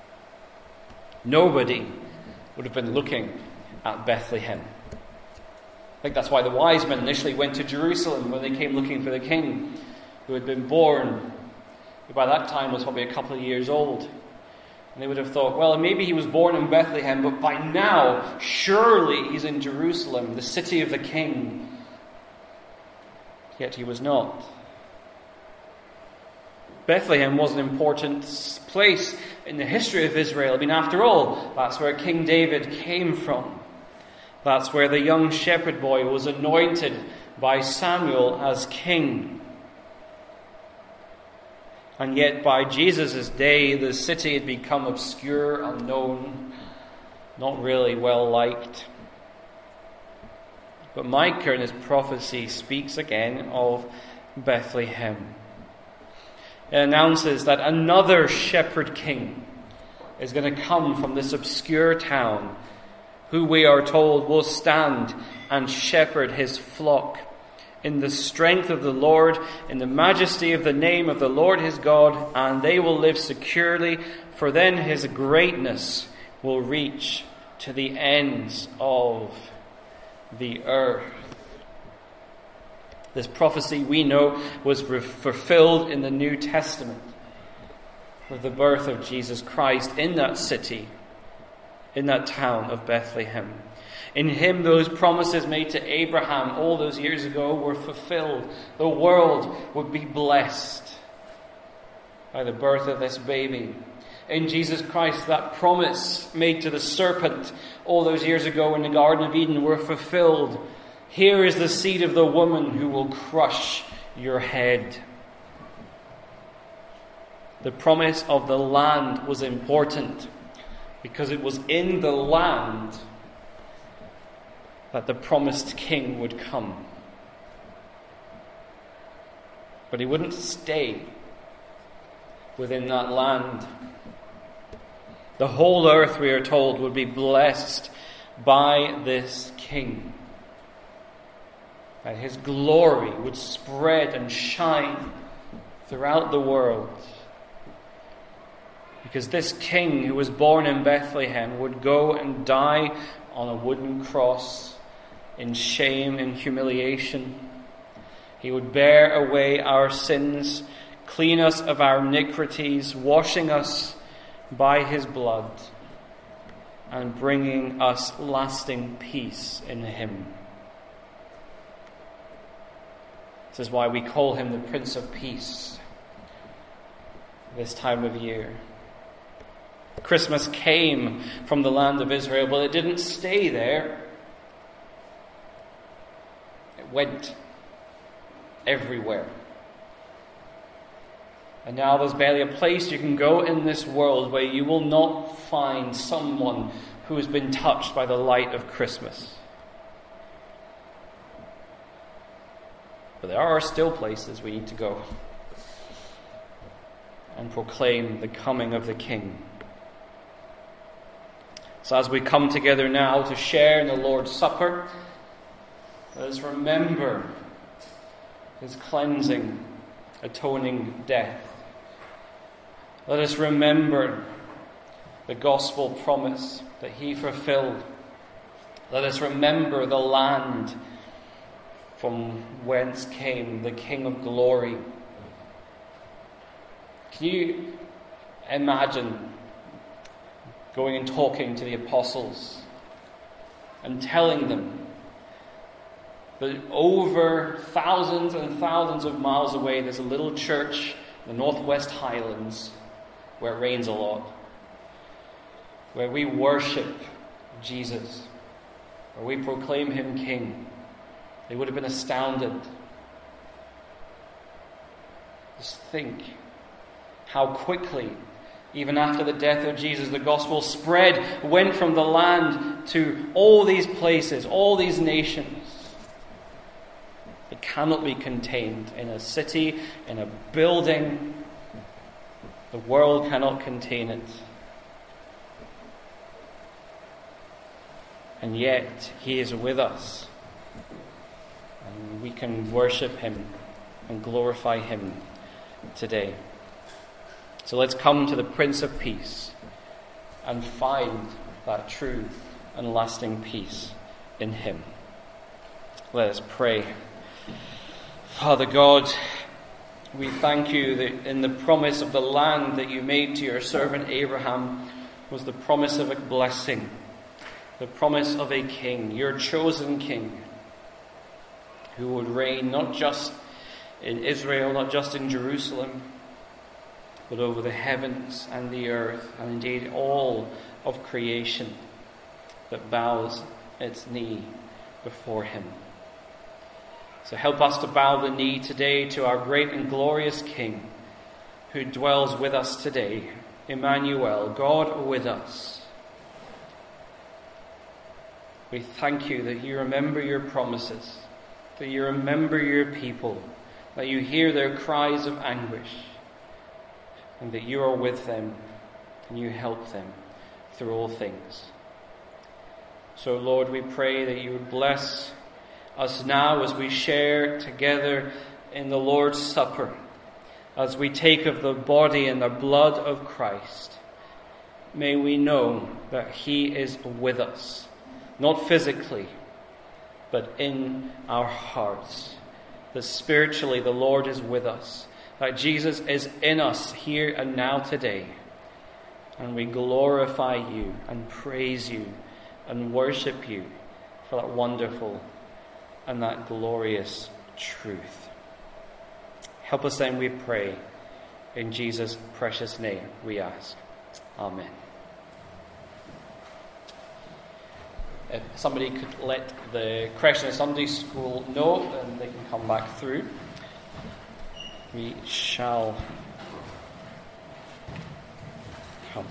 Nobody would have been looking at Bethlehem. I think that's why the wise men initially went to Jerusalem when they came looking for the king who had been born, who by that time was probably a couple of years old. And they would have thought, well, maybe he was born in Bethlehem, but by now, surely he's in Jerusalem, the city of the king. Yet he was not. Bethlehem was an important place in the history of Israel. I mean, after all, that's where King David came from. That's where the young shepherd boy was anointed by Samuel as king. And yet by Jesus' day, the city had become obscure, unknown, not really well liked. But Micah in his prophecy speaks again of Bethlehem. It announces that another shepherd king is going to come from this obscure town who we are told will stand and shepherd his flock in the strength of the Lord, in the majesty of the name of the Lord his God, and they will live securely, for then his greatness will reach to the ends of the earth. This prophecy, we know, was re- fulfilled in the New Testament with the birth of Jesus Christ in that city, in that town of Bethlehem. In him, those promises made to Abraham all those years ago were fulfilled. The world would be blessed by the birth of this baby. In Jesus Christ, that promise made to the serpent all those years ago in the Garden of Eden were fulfilled. Here is the seed of the woman who will crush your head. The promise of the land was important because it was in the land that the promised king would come. But he wouldn't stay within that land. The whole earth, we are told, would be blessed by this king. That his glory would spread and shine throughout the world. Because this king who was born in Bethlehem would go and die on a wooden cross in shame and humiliation. He would bear away our sins, clean us of our iniquities, washing us by his blood, and bringing us lasting peace in him. This is why we call him the Prince of Peace this time of year. Christmas came from the land of Israel, but it didn't stay there. It went everywhere. And now there's barely a place you can go in this world where you will not find someone who has been touched by the light of Christmas. But there are still places we need to go and proclaim the coming of the King. So as we come together now to share in the Lord's Supper, let us remember his cleansing, atoning death. Let us remember the gospel promise that he fulfilled. Let us remember the land from whence came the King of Glory. Can you imagine going and talking to the apostles and telling them that over thousands and thousands of miles away there's a little church in the Northwest Highlands where it rains a lot, where we worship Jesus, where we proclaim him King? They would have been astounded. Just think how quickly, even after the death of Jesus, the gospel spread, went from the land to all these places, all these nations. It cannot be contained in a city, in a building. The world cannot contain it. And yet, he is with us. And we can worship him and glorify him today. So let's come to the Prince of Peace and find that true and lasting peace in him. Let us pray. Father God, we thank you that in the promise of the land that you made to your servant Abraham was the promise of a blessing, the promise of a king, your chosen king, who would reign not just in Israel, not just in Jerusalem, but over the heavens and the earth, and indeed all of creation that bows its knee before him. So help us to bow the knee today to our great and glorious King, who dwells with us today, Emmanuel, God with us. We thank you that you remember your promises, that you remember your people, that you hear their cries of anguish, and that you are with them and you help them through all things. So, Lord, we pray that you would bless us now as we share together in the Lord's Supper, as we take of the body and the blood of Christ. May we know that he is with us, not physically, but in our hearts. That spiritually the Lord is with us, that Jesus is in us here and now today. And we glorify you and praise you and worship you for that wonderful and that glorious truth. Help us then, we pray. In Jesus' precious name we ask. Amen. If somebody could let the Crescent Sunday School know, then they can come back through. We shall come.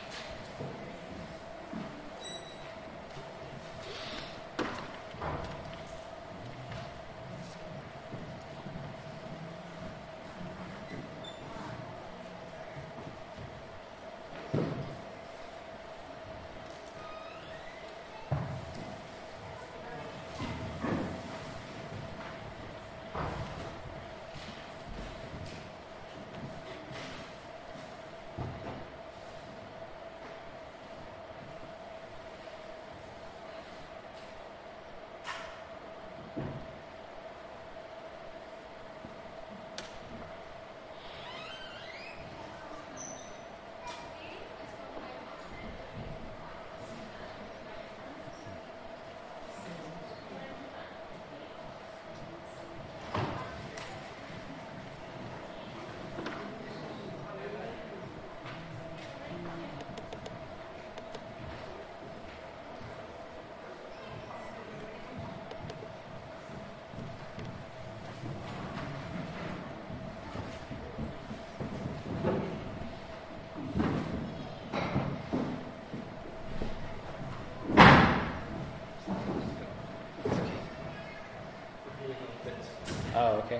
Oh, okay.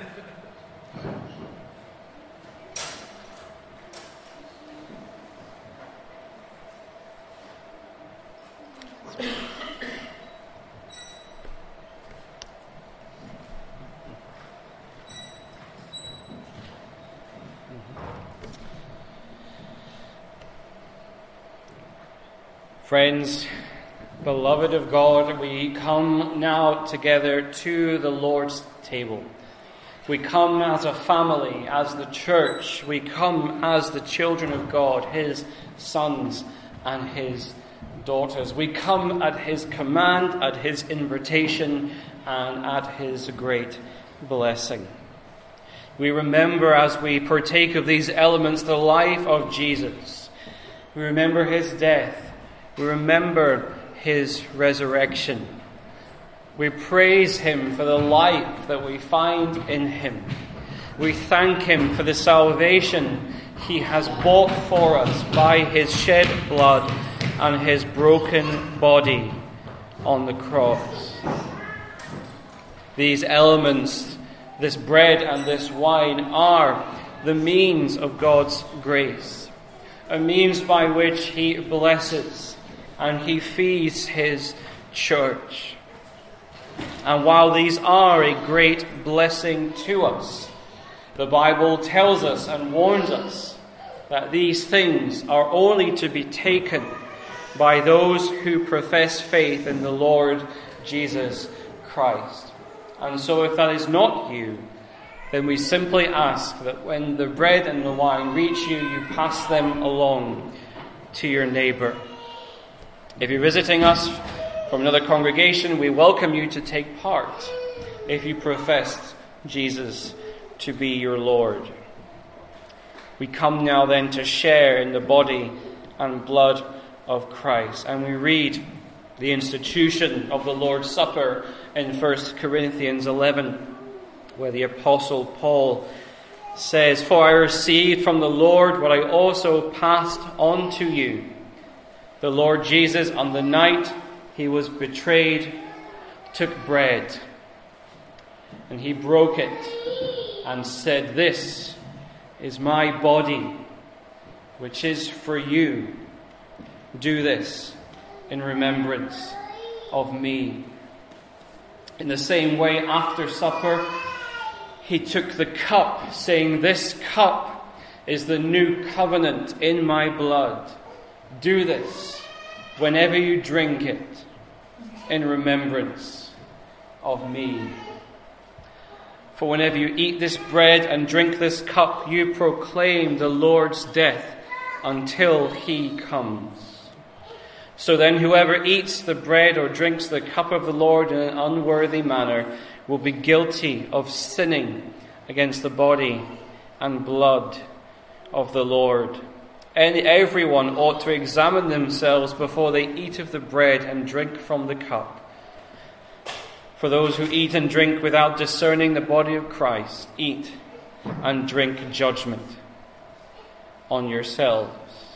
Friends, beloved of God, we come now together to the Lord's table. We come as a family, as the church. We come as the children of God, his sons and his daughters. We come at his command, at his invitation, and at his great blessing. We remember as we partake of these elements the life of Jesus. We remember his death. We remember his resurrection. We praise him for the life that we find in him. We thank him for the salvation he has bought for us by his shed blood and his broken body on the cross. These elements, this bread and this wine, are the means of God's grace, a means by which he blesses and he feeds his church. And while these are a great blessing to us, the Bible tells us and warns us that these things are only to be taken by those who profess faith in the Lord Jesus Christ. And so if that is not you, then we simply ask that when the bread and the wine reach you, you pass them along to your neighbour. If you're visiting us from another congregation, we welcome you to take part if you profess Jesus to be your Lord. We come now then to share in the body and blood of Christ. And we read the institution of the Lord's Supper in First Corinthians eleven, where the Apostle Paul says, "For I received from the Lord what I also passed on to you. The Lord Jesus, on the night he was betrayed, took bread, and he broke it and said, 'This is my body, which is for you. Do this in remembrance of me. In the same way, after supper, he took the cup, saying, "This cup is the new covenant in my blood. Do this whenever you drink it in remembrance of me. For whenever you eat this bread and drink this cup, you proclaim the Lord's death until he comes. So then whoever eats the bread or drinks the cup of the Lord in an unworthy manner will be guilty of sinning against the body and blood of the Lord. And everyone ought to examine themselves before they eat of the bread and drink from the cup. For those who eat and drink without discerning the body of Christ eat and drink judgment on yourselves.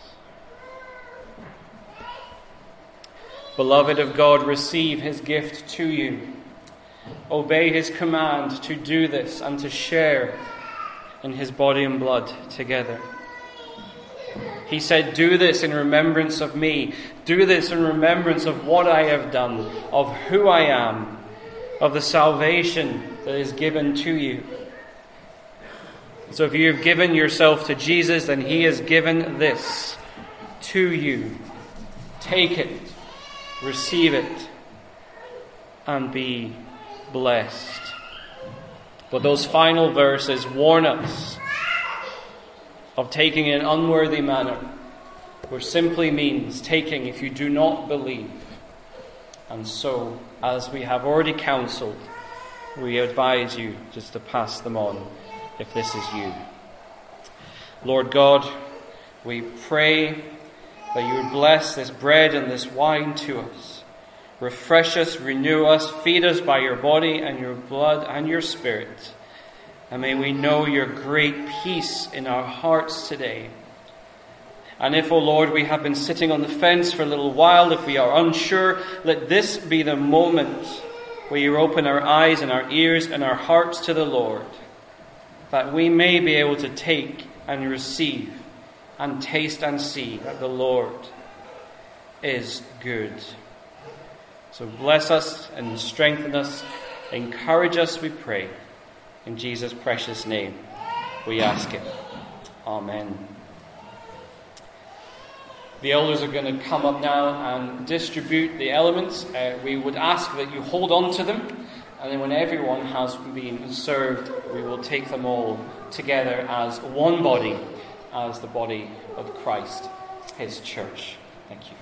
Beloved of God, receive his gift to you. Obey his command to do this and to share in his body and blood together. He said, "Do this in remembrance of me. Do this in remembrance of what I have done, of who I am, of the salvation that is given to you." So if you have given yourself to Jesus, then he has given this to you. Take it, receive it, and be blessed. But those final verses warn us of taking in an unworthy manner, which simply means taking if you do not believe. And so, as we have already counseled, we advise you just to pass them on if this is you. Lord God, we pray that you would bless this bread and this wine to us. Refresh us, renew us, feed us by your body and your blood and your spirit. And may we know your great peace in our hearts today. And if, O Lord, we have been sitting on the fence for a little while, if we are unsure, let this be the moment where you open our eyes and our ears and our hearts to the Lord, that we may be able to take and receive and taste and see that the Lord is good. So bless us and strengthen us, encourage us, we pray. In Jesus' precious name we ask it. Amen. The elders are going to come up now and distribute the elements. Uh, we would ask that you hold on to them, and then when everyone has been served, we will take them all together as one body, as the body of Christ, his church. Thank you.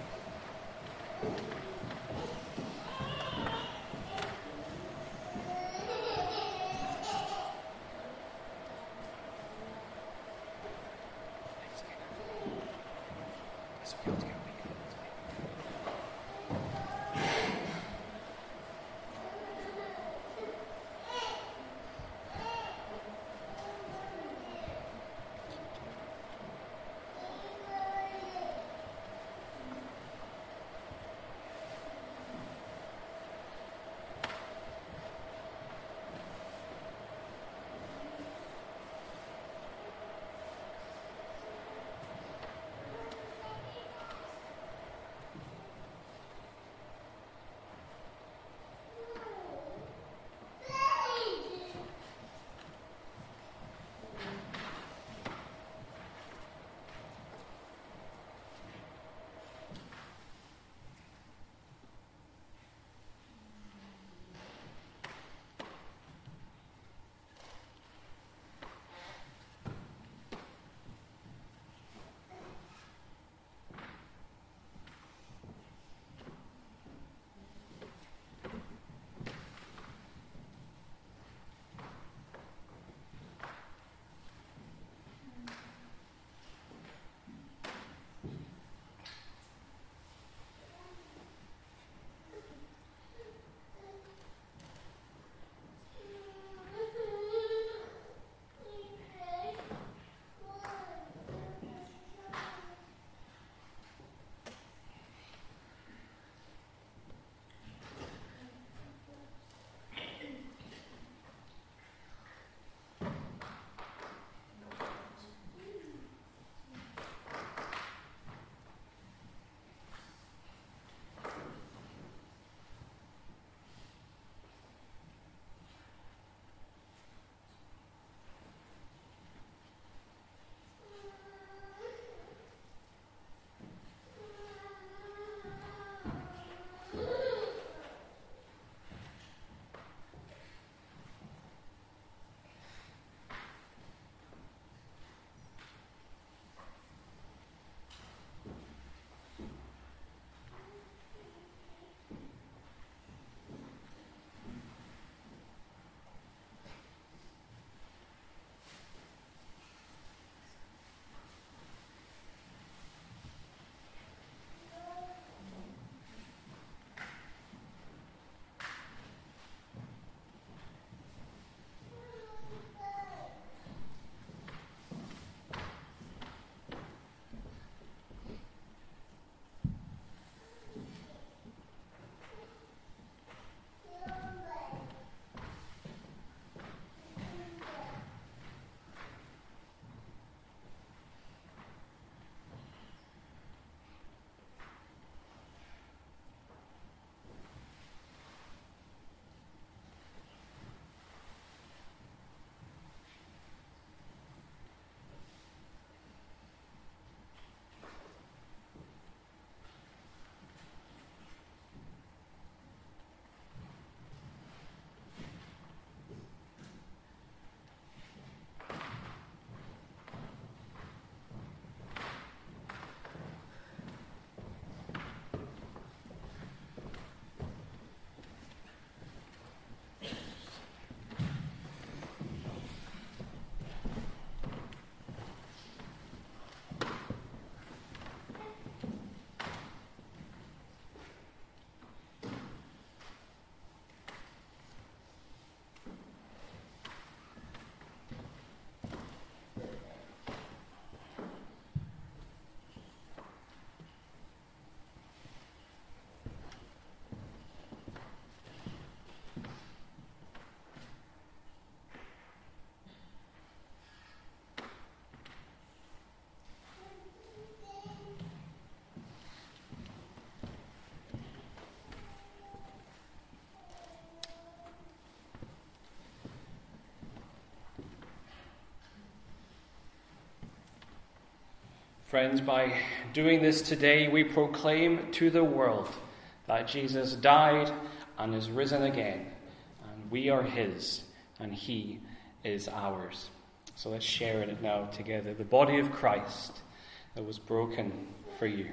Friends, by doing this today, we proclaim to the world that Jesus died and is risen again, and we are his, and he is ours. So let's share in it now together, the body of Christ that was broken for you.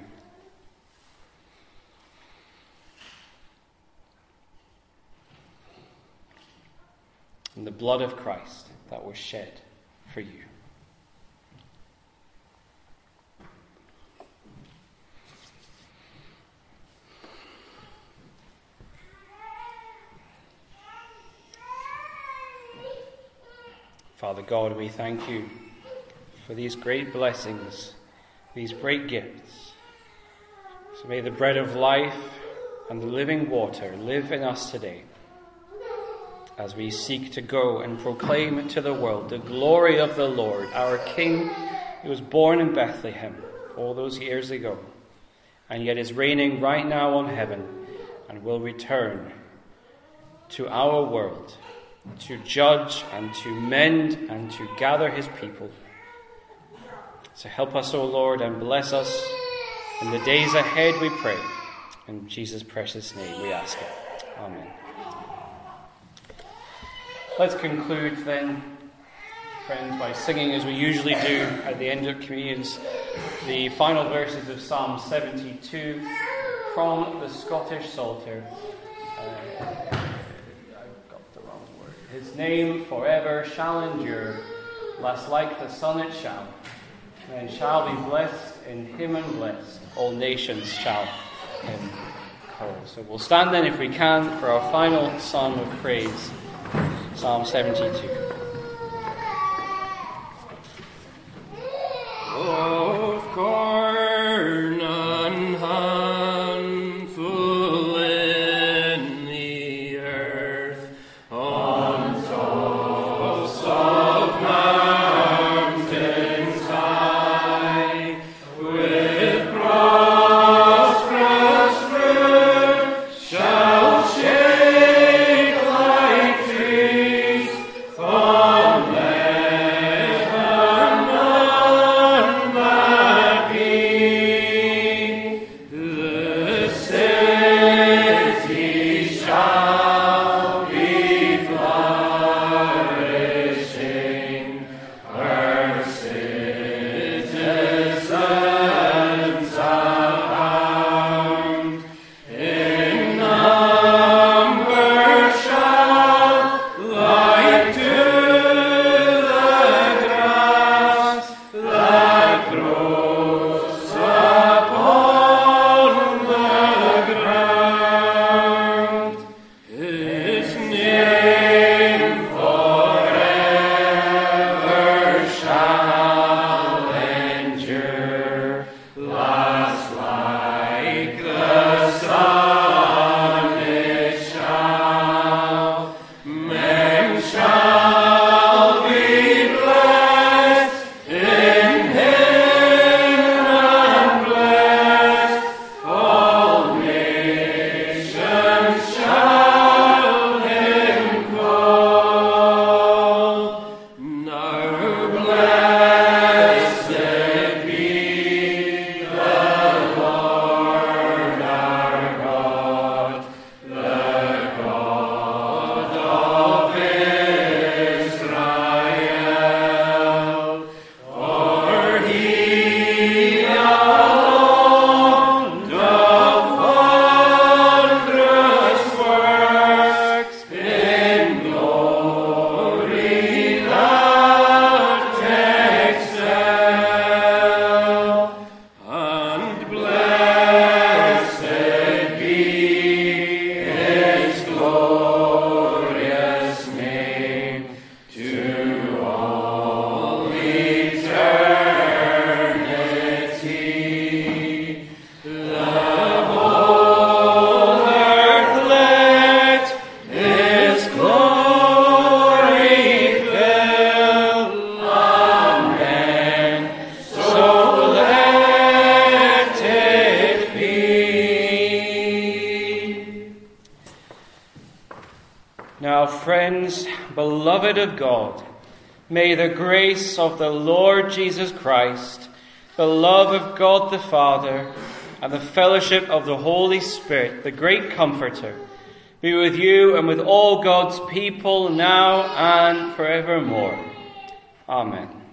And the blood of Christ that was shed for you. Father God, we thank you for these great blessings, these great gifts. So may the bread of life and the living water live in us today as we seek to go and proclaim to the world the glory of the Lord, our King who was born in Bethlehem all those years ago, and yet is reigning right now on heaven and will return to our world to judge and to mend and to gather his people. So help us, O Lord, and bless us in the days ahead, we pray. In Jesus' precious name we ask it. Amen. Let's conclude then, friends, by singing as we usually do at the end of communions, the final verses of Psalm seventy-two from the Scottish Psalter. Uh, His name forever shall endure, lest like the sun it shall. Men shall be blessed in him and blessed, all nations shall him call. So we'll stand then, if we can, for our final song of praise, Psalm seventy-two. Of corn and handful in the earth, on tops of mountains high, with prosperous fruit shall shake like trees on Lebanon that be. The city shall be flourishing, her citizens abound. In number shall like to the grass that grows upon the ground. His name forever shall endure, last like the sun it shall. Men shall be blessed in him and blessed, all nations shall him call. Now blessed be the Lord our God, the God of Israel, for he alone doth wondrous works in glory that excel. And blessed be his glorious name to all eternity. The whole earth let his glory fill. Amen. So let it be. Now, friends, beloved of God, may the grace of the Lord Jesus Christ, the love of God the Father, and the fellowship of the Holy Spirit, the great Comforter, be with you and with all God's people now and forevermore. Amen.